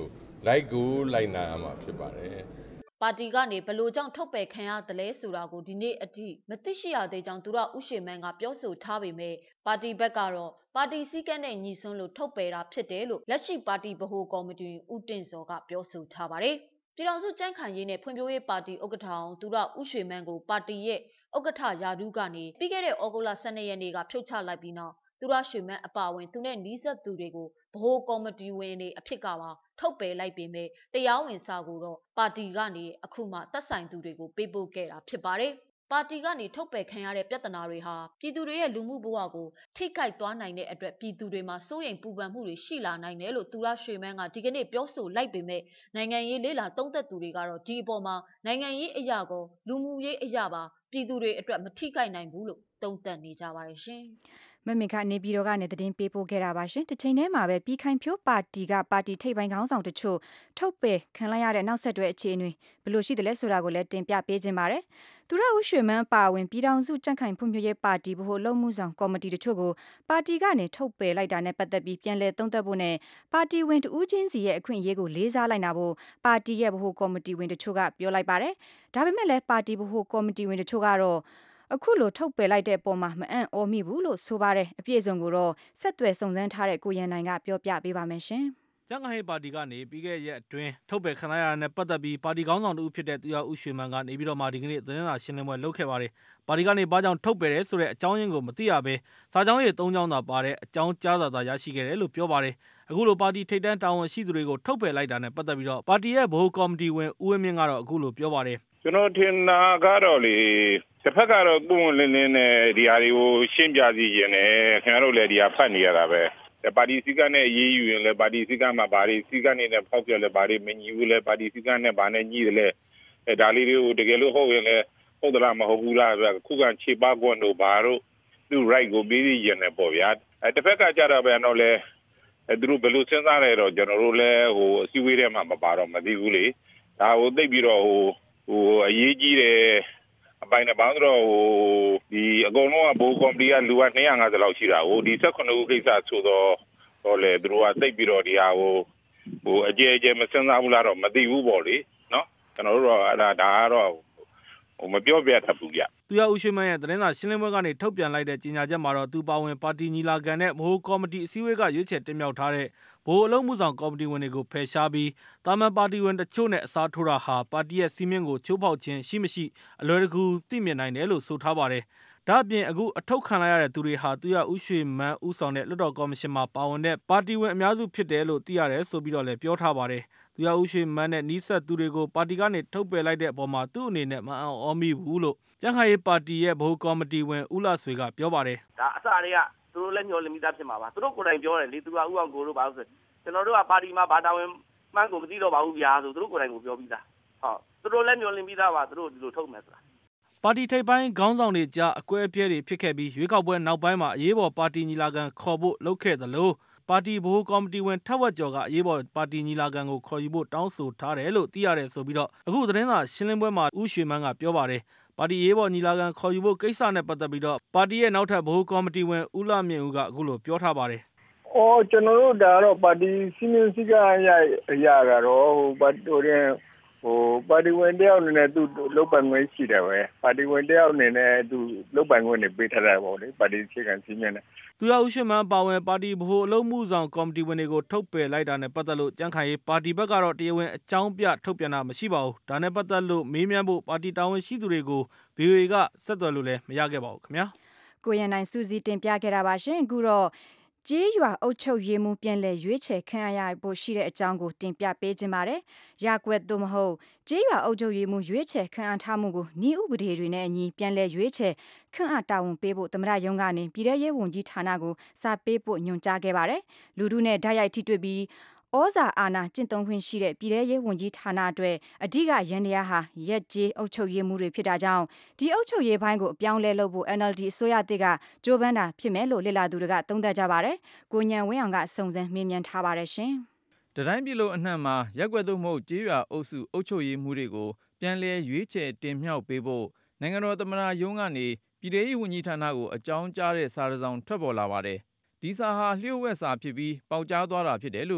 လိုက်ကိုလိုက်နာရမှာဖြစ်ပါတယ်ပါတီကနေဘလို့ကြောင့်ထုတ်ပယ်ခံရတယ်လဲဆိုတာကိုဒီနေ့အထိမသိရှိရသေးကြောင်းသူရဥရွှေမန်းကပြောဆိုထားပေမဲ့ပါတီဘက်ကတော့ပါတီစည်းကမ်းနဲ့ညီစွန်းလို့ထုတ်ပယ်တာဖြစ်တယ်လို့လက်ရှိပါတီဗဟိုကော်မတီဦးတင်စောကပြောဆိုထားပါတယ်။ပြည်ထောင်စုကြံ့ခိုင်ရေးနဲ့ဖွံ့ဖြိုးရေးပါတီဥက္ကဋ္ဌအောင်သူရဥရွှေမန်းကိုပါတီရဲ့ဥက္ကဋ္ဌရာထူးကနေပြီးခဲ့တဲ့ဩဂုတ်လ12ရက်နေ့ကဖြုတ်ချလိုက်ပြီးနောက်သူရရွှေမန်းအပါအဝင်သူနဲ့နီးစပ်သူတွေကိုဗဟိုကော်မတီဝင်တွေအဖြစ်ကပါထုတ်ပယ်လိုက်ပေမဲ့တရားဝင်စာကိုတော့ပါတီကနေအခုမှသက်ဆိုင်သူတွေကိုပေးပို့ခဲ့တာဖြစ်ပါတယ်။ပါတီကနေထုတ်ပယ်ခံရတဲ့ပြဿနာတွေဟာပြည်သူတွေရဲ့လူမှုဘဝကိုထိခိုက်သွားနိုင်တဲ့အတွက်ပြည်သူတွေမှာစိုးရိမ်ပူပန်မှုတွေရှိလာနိုင်တယ်လို့သူရရွှေမန်းကဒီကနေ့ပြောဆိုလိုက်ပေမဲ့နိုင်ငံရေးလေးလာသုံးသက်သူတွေကတော့ဒီအပေါ်မှာနိုင်ငံရေးအရာကောလူမှုရေးအရာပါပြည်သူတွေအတွက်မထိခိုက်နိုင်ဘူးလို့သုံးသပ်နေကြပါတယ်ရှင်။မမေခနေပြည်တော်ကနေသတင်းပေးပို့ခဲ့တာပါရှင်။တစ်ချိန်တည်းမှာပဲပြည်ခိုင်ဖြိုးပါတီကပါတီထိပ်ပိုင်းခေါင်းဆောင်တချို့ထုတ်ပယ်ခံလိုက်ရတဲ့နောက်ဆက်တွဲအခြေအနေဘယ်လိုရှိတယ်လဲဆိုတာကိုလည်းတင်ပြပေးခြင်းပါတယ်။သူရဦးရွှေမန်းပါဝင်ပြည်ထောင်စုကြံ့ခိုင်ဖွံ့ဖြိုးရေးပါတီဗဟိုလုံမှုဆောင်ကော်မတီတချို့ကိုပါတီကနေထုတ်ပယ်လိုက်တာနဲ့ပတ်သက်ပြီးပြန်လည်သုံးသပ်ဖို့နဲ့ပါတီဝင်တဦးချင်းစီရဲ့အခွင့်အရေးကိုလေးစားလိုက်နာဖို့ပါတီရဲ့ဗဟိုကော်မတီဝင်တချို့ကပြောလိုက်ပါတယ်။ဒါပေမဲ့လည်းပါတီဗဟိုကော်မတီဝင်တချို့ကတော့အခုလိုထုတ်ပယ်လိုက်တဲ့အပေါ်မှာမအံ့ဩမိဘူးလို့ဆိုပါတယ်အပြည့်အစုံကိုတော့ဆက်သွယ်စုံစမ်းထားတဲ့ကိုရန်နိုင်ကပြောပြပေးပါမယ်ရှင်ကြံ့ခိုင်ရေးပါတီကနေပြီးခဲ့တဲ့ရက်အတွင်းထုတ်ပယ်ခံရတာနဲ့ပတ်သက်ပြီးပါတီခေါင်းဆောင်တူဖြစ်တဲ့သူရဦးရွှေမန်းကနေပြီးတော့မှဒီကနေ့သတင်းစာရှင်းလင်းပွဲလုပ်ခဲ့ပါတယ်ပါတီကနေဘာကြောင့်ထုတ်ပယ်တယ်ဆိုတဲ့အကြောင်းရင်းကိုမသိရဘဲစာကြောင်းရေး၃ကြောင်းသာပါတဲ့အကြောင်းကြားသာရရှိခဲ့တယ်လို့ပြောပါတယ်အခုလိုပါတီထိပ်တန်းတာဝန်ရှိသူတွေကိုထုတ်ပယ်လိုက်တာနဲ့ပတ်သက်ပြီးတော့ပါတီရဲ့ဗဟိုကော်မတီဝင်ဦးဝင်းမြင့်ကတော့အခုလိုပြောပါတယ်ကျွန်တော်ထင်တာကတော့လေတစ်ဖက်ကတော့ပုံဝင်လင်းလင်းနဲ့ဒီဟာတွေကိုရှင်းပြစီရင်တယ်ခင်ဗျားတို့လည်းဒီဟာဖတ်နေရတာပဲပါတီစည်းကမ်းနဲ့ရေးယူရင်လည်းပါတီစည်းကမ်းမှာဘာတွေစည်းကမ်းနေတဲ့ဖောက်ပြလဲဘာတွေမညီဘူးလဲပါတီစည်းကမ်းနဲ့ဘာနဲ့ညီတယ်လဲဒါလေးတွေကိုတကယ်လို့ဟုတ်ရင်လည်းဟုတ်သလားမဟုတ်ဘူးလားခုခံခြေပါကွန်းတို့ဘာတို့သူ right ကိုပြီးပြီးရင်လည်းပေါ့ဗျာတစ်ဖက်ကကြတော့ပဲတော့လေသူတို့ဘယ်လိုစဉ်းစားလဲတော့ကျွန်တော်တို့လည်းဟိုအစည်းအဝေးထဲမှာမပါတော့မသိဘူးလေဒါဟိုသိပြီးတော့ဟိုအရေးကြီးတယ်အပိုင်းနဲ့ဘာလို့တော့ဟိုဒီအကုန်လုံးကဘိုးကော်မတီကလူက250လောက်ရှိတာဟိုဒီ18ခုကိစ္စဆိုတော့လေသူတို့ကသိပြီးတော့ဒီဟာဟိုအကျဲမစဉ်းစားဘူးလားတော့မသိဘူးပေါ့လေနော်ကျွန်တော်တို့တော့အဲ့ဒါကတော့မပြောပြတတ်ဘူးဗျသူရဦးရွှေမန်းရဲ့သတင်းစာရှင်းလင်းပွဲကနေထုတ်ပြန်လိုက်တဲ့ကြေညာချက်မှာတော့သူပါဝင်ပါတီညီလာခံနဲ့ဗဟိုကော်မတီအစည်းအဝေးကရွေးချယ်တင်မြှောက်ထားတဲ့ဗဟိုအလုံးမှုဆောင်ကော်မတီဝင်တွေကိုဖယ်ရှားပြီးတာမန်ပါတီဝင်တချို့နဲ့အစားထိုးတာဟာပါတီရဲ့စီးမင်းကိုချိုးဖောက်ခြင်းရှိမရှိအလွယ်တကူသိမြင်နိုင်တယ်လို့ဆိုထားပါတယ်ဒါအပြင်အခုအထုတ်ခံလိုက်ရတဲ့သူတွေဟာသူရဦးရွှေမန်းဦးဆောင်တဲ့လွှတ်တော်ကော်မရှင်မှာပါဝင်တဲ့ပါတီဝင်အများစုဖြစ်တယ်လို့သိရတယ်ဆိုပြီးတော့လည်းပြောထားပါတယ်သူရဦးရွှေမန်းနဲ့နီးစပ်သူတွေကိုပါတီကနေထုတ်ပယ်လိုက်တဲ့အပေါ်မှာသူ့အနေနဲ့မအံ့ဩမိဘူးလို့ကြံ့ခိုင်ရေးပါတီရဲ့ဗဟိုကော်မတီဝင်ဦးလာဆွေကပြောပါတယ်ဒါအစတွေကသူတို့လည်းမျှော်လင့်ပြီးသားဖြစ်မှာပါသူတို့ကိုယ်တိုင်ပြောတယ်လေသူကဥအောင်ကိုတို့ပါလို့ဆိုကျွန်တော်တို့ကပါတီမှာဘာတာဝန်မှန်းကိုမသိတော့ပါဘူးဗျာဆိုသူတို့ကိုယ်တိုင်ကိုပြောပြီးသားဟုတ်သူတို့လည်းမျှော်လင့်ပြီးသားပါသူတို့ဒီလိုထုတ်မယ်ဆိုတာပါတီထိပ်ပိုင်းခေါင်းဆောင်တွေကြားအကွဲအပြဲတွေဖြစ်ခဲ့ပြီးရွေးကောက်ပွဲနောက်ပိုင်းမှာအရေးပေါ်ပါတီညီလာခံခေါ်ဖို့လုပ်ခဲ့သလိုပါတီဗဟိုကော်မတီဝင်ထက်ဝက်ကျော်ကအရေးပေါ်ပါတီညီလာခံကိုခေါ်ယူဖို့တောင်းဆိုထားတယ်လို့သိရတယ်ဆိုပြီးတော့အခုသတင်းစာရှင်းလင်းပွဲမှာဦးရွှေမန်းကပြောပါတယ်ပါတီရေးပေါ်ညီလာခံခေါ်ယူဖို့ကိစ္စနဲ့ပတ်သက်ပြီးတော့ပါတီရဲ့နောက်ထပ်ဗဟိုကော်မတီဝင်ဦးလမြင့်ဦးကအခုလိုပြောထားပါတယ်ကျွန်တော်တို့ဒါတော့ပါတီစီမံစည်းကမ်းအရာကတော့ဟိုပါတီဝင်တယောက်အနေနဲ့သူလုတ်ပိုင်ခွင့်ရှိတယ်ပဲပါတီဝင်တယောက်အနေနဲ့သူလုတ်ပိုင်ခွင့်နေပေးထားတယ်ပေါ့လေပါတီစည်းကမ်းစီမံနဲ့သူရဦးရွှေမန်းပါဝင်ပါတီဗဟိုအလုံးမှုဆောင်ကော်မတီဝင်တွေကိုထုတ်ပယ်လိုက်တာနဲ့ပတ်သက်လို့ကြံ့ခိုင်ရေးပါတီဘက်ကတော့တရားဝင်အကြောင်းပြထုတ်ပြန်တာမရှိပါဘူးဒါနဲ့ပတ်သက်လို့မေးမြန်းဖို့ပါတီတာဝန်ရှိသူတွေကို VOA ကဆက်သွယ်လို့လည်းမရခဲ့ပါဘူးခင်ဗျာကိုရန်နိုင်စူးစီးတင်ပြခဲ့တာပါရှင်အခုတော့ကျေးရွာအုပ်ချုပ်ရေးမှူးပြန်လည်ရွေးချယ်ခံရဖို့ရှိတဲ့အကြောင်းကိုတင်ပြပေးခြင်းပါတယ်။ရာကွက်သို့မဟုတ်ကျေးရွာအုပ်ချုပ်ရေးမှူးရွေးချယ်ခံထားမှုကိုဤဥပဒေတွေနဲ့အညီပြန်လည်ရွေးချယ်ခံတာဝန်ပေးဖို့သမ္မတရုံးကနေပြည်ထရေးဝန်ကြီးဌာနကိုစာပေးဖို့ညွှန်ကြားခဲ့ပါတယ်။လူထုနဲ့ဓာတ်ရိုက်ထိတွေ့ပြီးဩဇာအာဏာကျင့်သုံးခွင့်ရှိတဲ့ပြည်ထရေးဝန်ကြီးဌာနအတွက်အဓိကရန်တရားဟာရက်ကျေးအုပ်ချုပ်ရေးမှုတွေဖြစ်တာကြောင့်ဒီအုပ်ချုပ်ရေးပိုင်းကိုအပြောင်းလဲလုပ်ဖို့ NLD အစိုးရသစ်ကကြိုးပမ်းတာဖြစ်မယ်လို့လေ့လာသူတွေကသုံးသပ်ကြပါတယ်။ကိုညံဝင်းအောင်ကစုံစမ်းမေးမြန်းထားပါတယ်ရှင်။တတိုင်းပြည်လုံးအနှံ့မှာရက်ွက်သို့မဟုတ်ကျေးရွာအုပ်စုအုပ်ချုပ်ရေးမှုတွေကိုပြန်လည်ရွေးချယ်တင်မြှောက်ပေးဖို့နိုင်ငံတော်သမ္မတရုံးကနေပြည်ထရေးဝန်ကြီးဌာနကိုအကြောင်းကြားတဲ့စာတစ်စောင်ထွက်ပေါ်လာပါတယ်။ဒီစာဟာလျှို့ဝှက်စာဖြစ်ပြီးပေါက်ကြားသွားတာဖြစ်တယ်လို့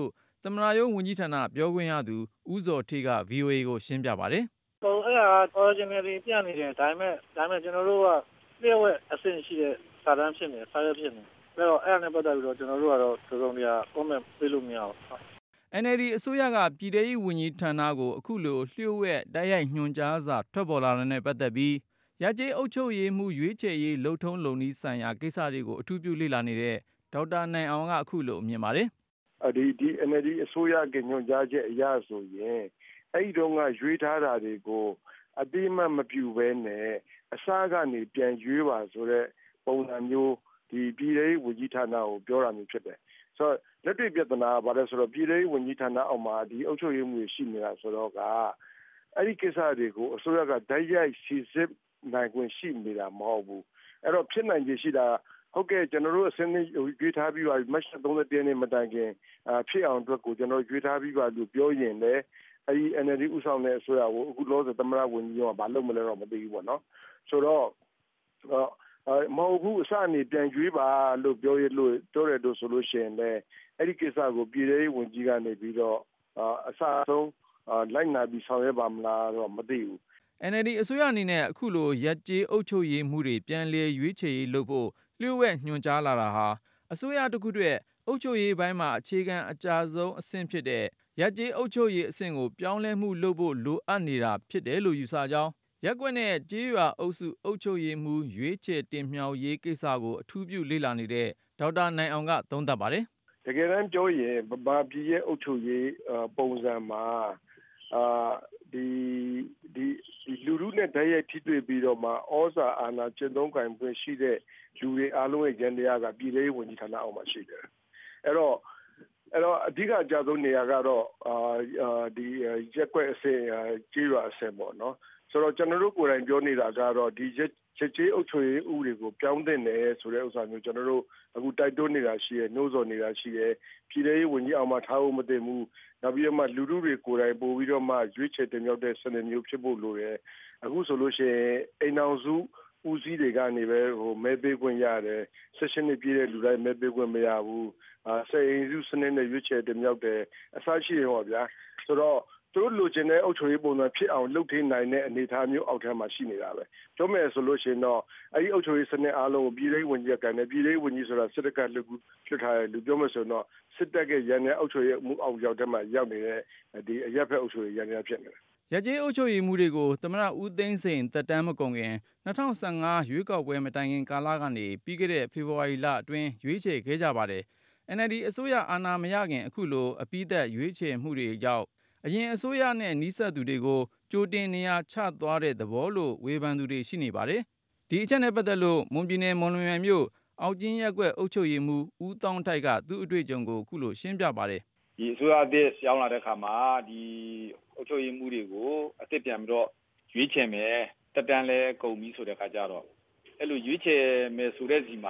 သမ္မတရုံးဝန်ကြီးဌာနပြောခွင့်ရသူဦးဇော်ဌေးက VOA ကိုရှင်းပြပါတယ်။ဟိုအဲ့ဒါ originally ပြနေတယ်ဒါပေမဲ့ကျွန်တော်တို့ကလျှို့ဝှက်အဆင့်ရှိတဲ့စာတမ်းဖြစ်နေစာရွက်ဖြစ်နေအဲ့တော့အဲ့ဒါနဲ့ပတ်သက်ပြီးတော့ကျွန်တော်တို့ကတော့သုံးစုံတရား comment ပေးလို့မရဘူး။ NLD အစိုးရကပြည်ထရေးဝန်ကြီးဌာနကိုအခုလိုလျှို့ဝှက်တိုက်ရိုက်ညွှန်ကြားစာထွက်ပေါ်လာတဲ့နဲ့ပတ်သက်ပြီးရပ်ကျေးအုပ်ချုပ်ရေးမှုရွေးချယ်ရေးလှုပ်ထုံးလုံနည်းဆိုင်ရာကိစ္စတွေကိုအထူးပြုလေ့လာနေတဲ့ဒေါက်တာနိုင်အောင်ကအခုလိုမြင်ပါတယ်။ဒီ NLD အစိုးရကညွှန်ကြားချက်အရဆိုရင်အဲ့ဒီတော့ကရွေးထားတာတွေကိုအတိမတ်မပြူဘဲနဲ့အစားကနေပြန်ရွေးပါဆိုတဲ့ပုံစံမျိုးဒီပြည်ထရေးဝန်ကြီးဌာနကိုပြောတာမျိုးဖြစ်တယ်။ဆိုတော့လက်တွေ့ပြဿနာကဘာလဲဆိုတော့ပြည်ထရေးဝန်ကြီးဌာနအောက်မှာဒီအုပ်ချုပ်ရေးမှုရှိနေတာဆိုတော့ကအဲ့ဒီကိစ္စတွေကိုအစိုးရကတိုက်ရိုက်စီစစ်နိုင်ခွင့်ရှိနေတာမဟုတ်ဘူးအဲ့တော့ဖြစ်နိုင်ခြေရှိတာဟုတ်ကဲ့ကျွန်တော်တို့အစင်းရွေးထားပြီးပါမတ်31ရက်နေ့မတိုင်ခင်ဖြစ်အောင်အတွက်ကိုကျွန်တော်ရွေးထားပြီးပါလို့ပြောရင်လည်းအဲဒီ NLD ဥဆောင်တဲ့အစိုးရကိုအခုလောဆယ်သမ္မတဝန်ကြီးကဘာလုပ်မလဲတော့မသိဘူးပေါ့နော်ဆိုတော့မဟုတ်ဘူးအစအနေပြန်ရွေးပါလို့ပြောရလို့ပြောရလို့ဆိုလို့ရှိရင်လည်းအဲ့ဒီကိစ္စကိုပြည်ထောင်စုဝန်ကြီးကနေပြီးတော့အစအဆုံးလိုက်နာပြီးဆောင်ရွက်ပါမလားတော့မသိဘူး NLD အစိုးရအနေနဲ့အခုလိုရပ်ကျေးအုပ်ချုပ်ရေးမှုတွေပြန်လည်ရွေးချယ်ရေးလုပ်ဖို့လျှို့ဝှက်ညွှန်ကြားလာတာဟာအစိုးရတစ်ခုတည်းအုပ်ချုပ်ရေးပိုင်းမှာအခြေခံအကျဆုံးအဆင့်ဖြစ်တဲ့ရပ်ကျေးအုပ်ချုပ်ရေးအဆင့်ကိုပြောင်းလဲမှုလုပ်ဖို့လိုအပ်နေတာဖြစ်တယ်လို့ယူဆကြောင်းရက်ကွက်နဲ့ကြေးရွာအုပ်စုအုပ်ချုပ်ရေးမှုရွေးချယ်တင်မြှောက်ရေးကိစ္စကိုအထူးပြုလေ့လာနေတဲ့ဒေါက်တာနိုင်အောင်ကသုံးသပ်ပါတယ်တကယ်တမ်းပြောရင်ဗမာပြည်ရဲ့အုပ်ချုပ်ရေးပုံစံမှာဒီလူထုနဲ့တိုက်ရိုက်ထိတွေ့ပြီးတော့မှဩဇာအာဏာကျင့်သုံးကိုင်ပွင့်ရှိတဲ့လူတွေအားလုံးရဲ့ဉာဏ်တရားကပြည်ထောင်စုဝန်ကြီးဌာနအောက်မှာရှိတယ်အဲ့တော့အဓိကအကြဆုံးနေရာကတော့ဒီရက်ကွက်အဆင့်ကြေးရွာအဆင့်ပေါ့နော်ဆိုတော့ကျွန်တော်တို့ကိုယ်တိုင်ပြောနေတာကတော့ဒီချက်ချင်းအုပ်ချုပ်ရေးဥပဒေကိုပြောင်းတင်တယ်ဆိုတဲ့ဥစ္စာမျိုးကျွန်တော်တို့အခုတိုက်တွန်းနေတာရှိရဲနှိုးဆော်နေတာရှိရဲပြည်ထောင်စုဝန်ကြီးအောင်မှာထားဖို့မတင်ဘူးနောက်ပြီးတော့မှလူထုတွေကိုယ်တိုင်ပို့ပြီးတော့မှရွေးချယ်တင်မြှောက်တဲ့စနစ်မျိုးဖြစ်ဖို့လိုတယ်အခုဆိုလို့ရှိရင်အိမ်အောင်စုဦးစီးတွေကနေပဲမဲပေးခွင့်ရတယ်16နှစ်ပြည့်တဲ့လူတိုင်းမဲပေးခွင့်မရဘူးစိတ်အင်စုစနစ်နဲ့ရွေးချယ်တင်မြှောက်တယ်အစရှိတယ်ဟောဗျာဆိုတော့သူတို့လိုချင်တဲ့အုပ်ချုပ်ရေးပုံစံဖြစ်အောင်လုပ်ထိနိုင်တဲ့အနေအထားမျိုးအောက်ထပ်မှာရှိနေတာပဲပြောမယ်ဆိုလို့ရှိရင်တော့အဲဒီအုပ်ချုပ်ရေးစနစ်အားလုံးကိုပြည်ထောင်စုဝန်ကြီးကကန်တယ်ပြည်ထောင်စုဝန်ကြီးဆိုတာစစ်တပ်ကလွှတ်ထားတယ်လူပြောမယ်ဆိုရင်တော့စစ်တပ်ကရန်တဲ့အုပ်ချုပ်ရေးမှုအောက်ရောက်တဲ့မှာရောက်နေတဲ့ဒီအရက်ဖက်အုပ်ချုပ်ရေးရန်ရဖြစ်နေတယ်ရပ်ကျေးအုပ်ချုပ်ရေးမှုတွေကိုသမ္မတဦးသိန်းစိန်သက်တမ်းမကုန်ခင်2015ရွေးကောက်ပွဲမတိုင်ခင်ကာလကနေပြီးခဲ့တဲ့ဖေဖော်ဝါရီလအတွင်းရွေးချယ်ခဲ့ကြပါတယ် NLD အစိုးရအာဏာမရခင်အခုလိုအပိသက်ရွေးချယ်မှုတွေကြောင့်အရင်အစိုးရနဲ့နှိစက်သူတွေကိုကြိုတင်နေရာချသွားတဲ့သဘောလို့ဝေဖန်သူတွေရှိနေပါတယ်ဒီအချက်နဲ့ပတ်သက်လို့မွန်ပြည်နယ်မော်လမြိုင်မြို့အောက်ကျင်းရက်ကွက်အုပ်ချုပ်ရေးမှုဦးတောင်းထိုက်ကသူ့အတွေ့အကြုံကိုအခုလိုရှင်းပြပါတယ်ဒီအစိုးရအသစ်ပြောင်းလာတဲ့အခါမှာဒီအုပ်ချုပ်ရေးမှုတွေကိုအသစ်ပြန်ပြီးတော့ရွေးချယ်မယ်တက်တန်းလဲကုန်ပြီဆိုတဲ့အခါကျတော့အဲ့လိုရွေးချယ်မယ်ဆိုတဲ့စီမှာ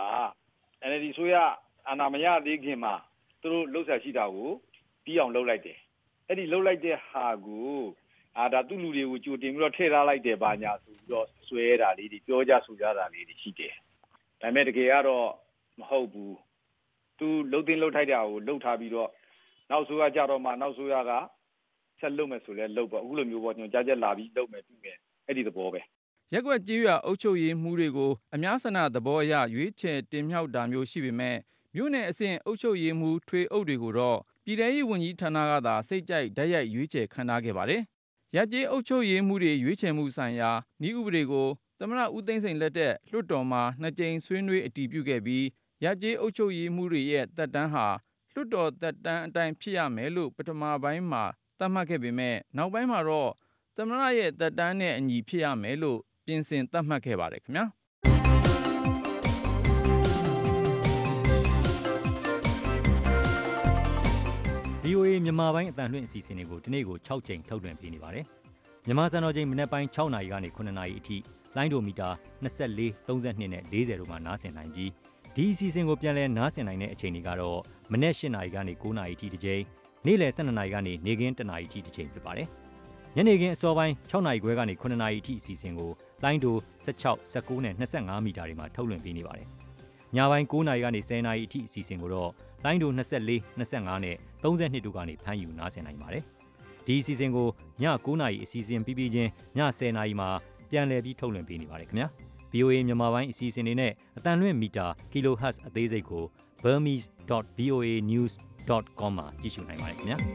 NLD ဆိုရအာဏာမရသေးခင်မှာသူတို့လှုပ်ရှားရှိတာကိုပြီးအောင်လုပ်လိုက်တယ်အဲ့ဒီလှုပ်လိုက်တဲ့ဟာကိုဒါသူ့လူတွေကိုကြိုတင်ပြီးတော့ထည့်ထားလိုက်တယ်ဘာညာဆိုပြီးတော့ဆွဲတာလေးတွေပြောကြဆိုကြတာလေးတွေရှိတယ်ဒါပေမဲ့တကယ်ကတော့မဟုတ်ဘူးသူလှုပ်တင်လှုပ်ထိုက်တာကိုလှုပ်ထားပြီးတော့နောက်ဆိုရကြတော့မှနောက်ဆိုရကဆက်လုပ်မယ်ဆိုလဲလုပ်ပေါ့အခုလိုမျိုးပေါ့ညွှန်ကြားချက်လာပြီးလုပ်မယ်ပြုမယ်အဲ့ဒီသဘောပဲရက်ကွက်ကြေးရွာအုပ်ချုပ်ရေးမှုတွေကိုအများဆန္ဒသဘောအရရွေးချယ်တင်မြှောက်တာမျိုးရှိပေမဲ့မြို့နယ်အဆင့်အုပ်ချုပ်ရေးမှုထွေအုပ်တွေကိုတော့ပြည်ထောင်စုဝန်ကြီးဌာနကသာစိတ်ကြိုက်ဓာတ်ရိုက်ရွေးချယ်ခန့်ထားခဲ့ပါတယ်ရပ်ကျေးအုပ်ချုပ်ရေးမှုတွေရွေးချယ်မှုဆိုင်ရာနည်းဥပဒေကိုသမ္မတဦးသိန်းစိန်လက်ထက်လွှတ်တော်မှာ2ကြိမ်ဆွေးနွေးအတည်ပြုခဲ့ပြီးရပ်ကျေးအုပ်ချုပ်ရေးမှုတွေရဲ့သက်တမ်းဟာလွှတ်တော်သက်တမ်းအတိုင်းဖြစ်ရမယ်လို့ပထမပိုင်းမှာသတ်မှတ်ခဲ့ပေမဲ့နောက်ပိုင်းမှာတော့သမ္မတရဲ့သက်တမ်းနဲ့အညီဖြစ်ရမယ်လို့ပြင်ဆင်သတ်မှတ်ခဲ့ပါတယ်ခင်ဗျာ VOA မြန်မာပိုင်းအတန်လွှင့်အစီအစဉ်တွေကိုဒီနေ့ကို6ချိန်ထုတ်လွှင့်ပေးနေပါတယ်။မြန်မာစံတော်ချိန်မနက်ပိုင်း6နာရီကနေ9နာရီအထိလိုင်းဒိုမီတာ24 32နဲ့40တို့မှာနားဆင်နိုင်ပြီးဒီအစီအစဉ်ကိုပြန်လည်နားဆင်နိုင်တဲ့အချိန်တွေကတော့မနက်8နာရီကနေ9နာရီအထိတစ်ချိန်နေ့လယ်12နာရီကနေနေ့ခင်း1နာရီအထိတစ်ချိန်ဖြစ်ပါတယ်။ညနေခင်းအစောပိုင်း6နာရီခွဲကနေ9နာရီအထိအစီအစဉ်ကိုလိုင်းဒို16 19နဲ့25မီတာတွေမှာထုတ်လွှင့်ပေးနေပါတယ်။ညပိုင်း9နာရီကနေ10နာရီအထိအစီအစဉ်ကိုတော့လိုင်းဒို24 25နဲ့32တို့ကနေဖမ်းယူနားဆင်နိုင်ပါတယ်။ဒီအစီအစဉ်ကိုည9:00နာရီအစီအစဉ်ပြီးပြီးချင်းည10:00နာရီမှာပြန်လည်ပြီးထုတ်လွှင့်ပေးနေပါတယ်ခင်ဗျာ။ VOA မြန်မာပိုင်းအစီအစဉ်တွေနဲ့အတန်လွင့်မီတာ kHz အသေးစိတ်ကို burmese.voanews.com မှာကြည့်ရှုနိုင်ပါတယ်ခင်ဗျာ။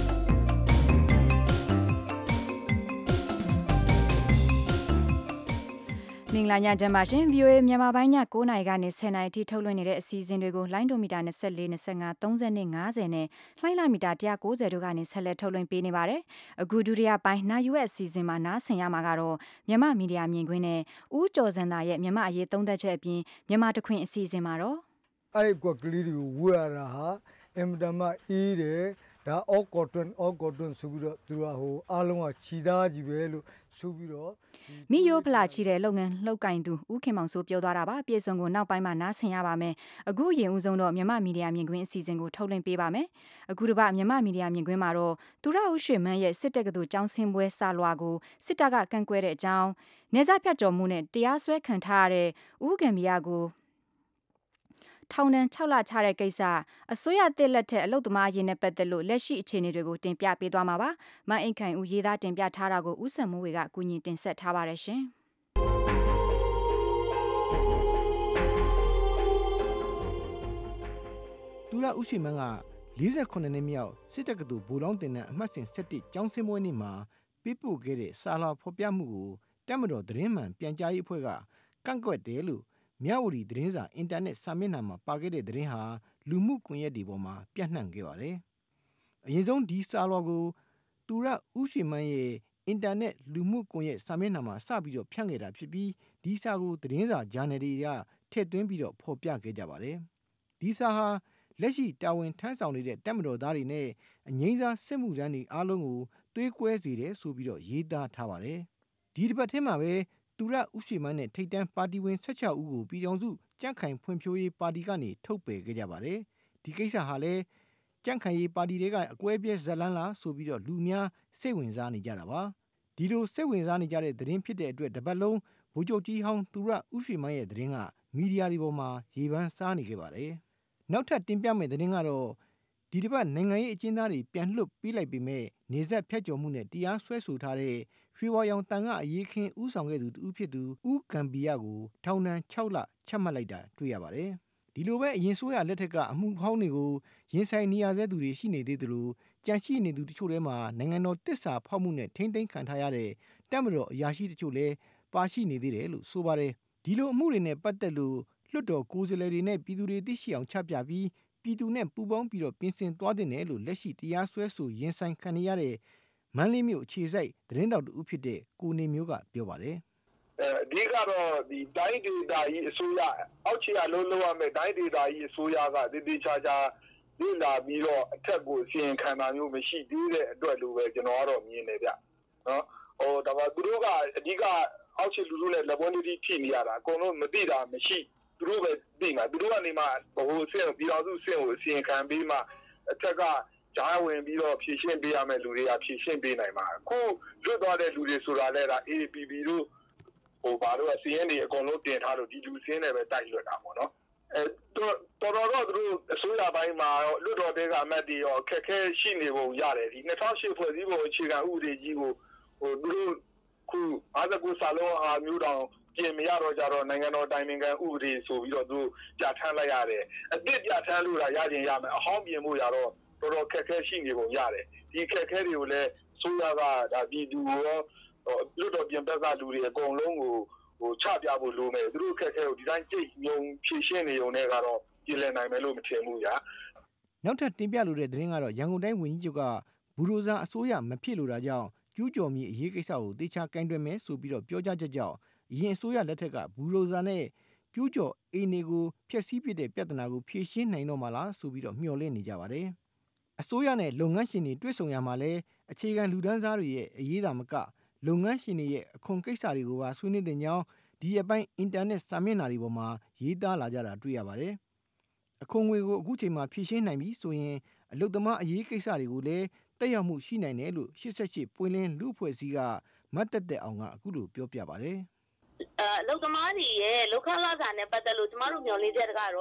မင်္ဂလာညချမ်းပါရှင် VOA မြန်မာပိုင်းည9:00နာရီကနေ10:00နာရီထိထုတ်လွှင့်နေတဲ့အစီအစဉ်တွေကိုလိုင်းဒိုမီတာ24 25 30နဲ့50နဲ့လှိုင်းလာမီတာ190တို့ကနေဆက်လက်ထုတ်လွှင့်ပေးနေပါတယ်။အခုဒုတိယပိုင်းနာယူရဲ့အစီအစဉ်မှာနားဆင်ရမှာကတော့မြန်မာမီဒီယာမြင်ကွင်းနဲ့ဦးကျော်စံသာရဲ့မြန်မာအရေးသုံးသပ်ချက်အပြင်မြန်မာတခွင်အစီအစဉ်မှာတော့အဲ့ကွက်ကလေးတွေကိုဝယ်ရတာဟာအင်မတန်မှအေးတယ်ဒါအော့ကော်တွန်ဆိုပြီးတော့သူကဟိုအားလုံးကခြိသားကြီးပဲလို့ဆိုပြီးတော့မိယိုဖလာချီတဲ့လုပ်ငန်းလှုပ်ကင်သူဦးခင်မောင်စိုးပြောသွားတာပါပြေဆုံးကိုနောက်ပိုင်းမှာနားဆင်ရပါမယ်အခုရင်ဦးဆုံးတော့မြန်မာမီဒီယာမြင်ကွင်းအစီအစဉ်ကိုထုတ်လွှင့်ပေးပါမယ်အခုတစ်ပတ်မြန်မာမီဒီယာမြင်ကွင်းမှာတော့သူရဦးရွှေမန်းရဲ့စစ်တပ်ကတူចောင်းဆင်းပွဲစာလွှာကိုစစ်တပ်ကကန့်ကွက်တဲ့အကြောင်းနေစားဖြတ်ကျော်မှုနဲ့တရားစွဲခံထားရတဲ့ဦးကံမီယာကိုထောင်ဒဏ်6လချတဲ့ကိစ္စအစိုးရတစ်လက်ထက်အလုတ်သမားရေးနဲ့ပတ်သက်လို့လက်ရှိအခြေအနေတွေကိုတင်ပြပေးသွားမှာပါ။မအိမ်ခိုင်ဦးရေးသားတင်ပြထားတာကိုဦးစံမိုးဝေကကူညီတင်ဆက်ထားပါတယ်ရှင်။သူရဦးရှိမန်းက48နှစ်မြောက်စစ်တပ်ကတူဘူလောင်းတင်တဲ့အမှတ်စဉ်7ကျောင်းစင်းပွဲနေ့မှာပေးပို့ခဲ့တဲ့စာလွှာဖော်ပြမှုကိုတပ်မတော်သတင်းမှန်ပြန်ကြားရေးအဖွဲ့ကကန့်ကွက်တယ်လို့မြဝတီသတင်းစာအင်တာနက်စာမျက်နှာမှာပါခဲ့တဲ့သတင်းဟာလူမှုကွန်ရက်တွေပေါ်မှာပြန့်နှံ့ခဲ့ပါတယ်။အရင်ဆုံးဒီစာလွှာကိုသူရဦးရွှေမန်းရဲ့အင်တာနက်လူမှုကွန်ရက်စာမျက်နှာမှာစပြီးတော့ဖြန့်ခဲ့တာဖြစ်ပြီးဒီစာကိုသတင်းစာဂျာနယ်တွေကထည့်သွင်းပြီးတော့ဖော်ပြခဲ့ကြပါတယ်။ဒီစာဟာလက်ရှိတာဝန်ထမ်းဆောင်နေတဲ့တပ်မတော်သားတွေနဲ့အငြိမ်းစားစစ်မှုထမ်းတွေအားလုံးကိုသွေးကွဲစေတယ်ဆိုပြီးတော့ရေးသားထားပါတယ်။ဒီတစ်ပတ်ထဲမှာပဲသူရဦးရွှေမန်းနဲ့ထိပ်တန်းပါတီဝင်16ဦးကိုပြည်ထောင်စုကြံ့ခိုင်ဖွံ့ဖြိုးရေးပါတီကနေထုတ်ပယ်ခဲ့ကြပါတယ်။ဒီကိစ္စဟာလည်းကြံ့ခိုင်ရေးပါတီတွေကအကွဲပြဲဇလန်းလာဆိုပြီးတော့လူများစိတ်ဝင်စားနေကြတာပါ။ဒီလိုစိတ်ဝင်စားနေကြတဲ့သတင်းဖြစ်တဲ့အတွက်တပတ်လုံးဗိုလ်ချုပ်ကြီးဟောင်းသူရဦးရွှေမန်းရဲ့သတင်းကမီဒီယာတွေပေါ်မှာရေပန်းစားနေခဲ့ပါတယ်။နောက်ထပ်တင်ပြမယ့်သတင်းကတော့ဒီတစ်ပတ်နိုင်ငံရေးအကျဉ်းသားတွေပြန်လွှတ်ပေးလိုက်ပေမဲ့နေဆက်ဖြတ်ကျော်မှုနဲ့တရားစွဲဆိုထားတဲ့ရွှေဝါရောင်တန်ကအရေးခင်းဦးဆောင်ခဲ့သူတူဖြစ်သူဦးကံဘီယာကိုထောင်ဒဏ်6လချမှတ်လိုက်တာတွေ့ရပါတယ်။ဒီလိုပဲအရင်ဆိုရလက်ထက်ကအမှုဖောင်းတွေကိုရင်ဆိုင်နေရတဲ့သူတွေရှိနေသေးသလိုကြံရှိနေသူတချို့ထဲမှာနိုင်ငံတော်တစ္ဆာဖောက်မှုနဲ့ထိမ့်သိမ်းခံထားရတဲ့တပ်မတော်အရာရှိတချို့လည်းပါရှိနေသေးတယ်လို့ဆိုပါတယ်။ဒီလိုအမှုတွေနဲ့ပတ်သက်လို့လွှတ်တော်ကိုယ်စားလှယ်တွေနဲ့ပြည်သူတွေသိရှိအောင်ချပြပြီးပြည်သူနဲ့ပူးပေါင်းပြီးတော့ပြင်ဆင်သွားတဲ့နယ်လို့လက်ရှိတရားစွဲဆိုရင်ဆိုင်ခံရတဲ့မန္တလေးမြို့အခြေစိုက်သတင်းတောက်တူဖြစ်တဲ့ကိုနေမျိုးကပြောပါတယ်အဓိကတော့ဒီတိုင်းဒေသကြီးအစိုးရအောက်ခြေအလုံးလုံးရမယ်တိုင်းဒေသကြီးအစိုးရကတည်တည်ချာချာလေ့လာပြီးတော့အထက်ကိုအစီရင်ခံတာမျိုးမရှိသေးတဲ့အတွက်လို့ပဲကျွန်တော်ကတော့မြင်နေဗျနော်ဟိုဒါပေမဲ့သူတို့ကအဓိကအောက်ခြေလူထုနဲ့လက်ပွန်းတီးထိနေရတာအကုန်လုံးမသိတာမရှိသူတို့ပဲသိမှာသူတို့ကနေမှဘိုးဆင့်ပြည်တော်စုဆင့်ကိုအစီရင်ခံပြီးမှအထက်ကဂျားဝင်ပြီးတော့ဖြည့်ရှင်းပေးရမယ့်လူတွေကဖြည့်ရှင်းပေးနိုင်မှာအခုလွတ်သွားတဲ့လူတွေဆိုတာလဲဒါ APP တို့ဟိုဘာလို့အစီရင်တွေအကုန်လုံးတင်ထားလို့ဒီလူစင်းတွေပဲတိုက်လွတ်တာပေါ့နော်တော်တော့သူတို့အစိုးရပိုင်းမှာလွတ်တော်တဲကအမတ်တွေရောခက်ခဲရှိနေပုံရတယ်ဒီ2008ဖွဲ့စည်းပုံအခြေခံဥပဒေကြီးကိုဟိုသူတို့ခု59စာလုံးအားမျိုးတောင်ပြင်မရတော့ကြတော့နိုင်ငံတော်တိုင်ပင်ခံဥပဒေဆိုပြီးတော့သူပြဋ္ဌာန်းလိုက်ရတယ်အစ်စ်ပြဋ္ဌာန်းလို့ရခြင်းရမယ်အဟောင်းပြင်ဖို့ရတော့တော်တော်ခက်ခဲရှိနေပုံရတယ်ဒီခက်ခဲတွေကိုလည်းဆိုရကဒါပြည်သူရောလွတ်တော်ပြင်ပကလူတွေအကုန်လုံးကိုဟိုချပြဖို့လိုမယ်သူတို့ခက်ခဲကိုဒီတိုင်းကြိတ်ညုံဖြည့်ရှင်းနေုံနဲ့ကတော့ပြည်လည်နိုင်မယ်လို့မထင်ဘူးညာနောက်ထပ်တင်ပြလိုတဲ့သတင်းကတော့ရန်ကုန်တိုင်းဝန်ကြီးချုပ်ကဘူရိုဇာအစိုးရမဖြစ်လို့တာကြောင့်ကျူးကျော်မြေအရေးကိစ္စကိုတေချာကင်တွယ်မယ်ဆိုပြီးတော့ပြောကြားချက်ကြောင့်အရင်အစိုးရလက်ထက်ကဘူရိုဇာနဲ့ကျူးကျော်အိမ်တွေကိုဖျက်ဆီးပစ်တဲ့ပြဿနာကိုဖြေရှင်းနိုင်တော့မှလားဆိုပြီးတော့မျှော်လင့်နေကြပါတယ်အစိုးရနဲ့လုပ်ငန်းရှင်တွေတွေ့ဆုံရမှာလဲအခြေခံလူဒန်းစားတွေရဲ့အရေးသာမကလုပ်ငန်းရှင်တွေရဲ့အခွန်ကိစ္စတွေကိုပါဆွေးနွေးတဲ့ကြောင်းဒီအပိုင်းအင်တာနက်စာမျက်နှာတွေပေါ်မှာရေးသားလာကြတာတွေ့ရပါတယ်အခွန်ငွေကိုအခုချိန်မှာဖြည့်ရှင်းနိုင်ပြီဆိုရင်အလုပ်သမားအရေးကိစ္စတွေကိုလည်းတက်ရောက်မှုရှိနိုင်တယ်လို့88ပွင့်လင်းလူအဖွဲ့အစည်းကမတ်တက်အောင်ကအခုလိုပြောပြပါတယ်အလုပ်သမားတွေရဲ့လောက်ခလာစာနဲ့ပတ်သက်လို့ကျမတို့မျှော်လင့်ချက်ကတော့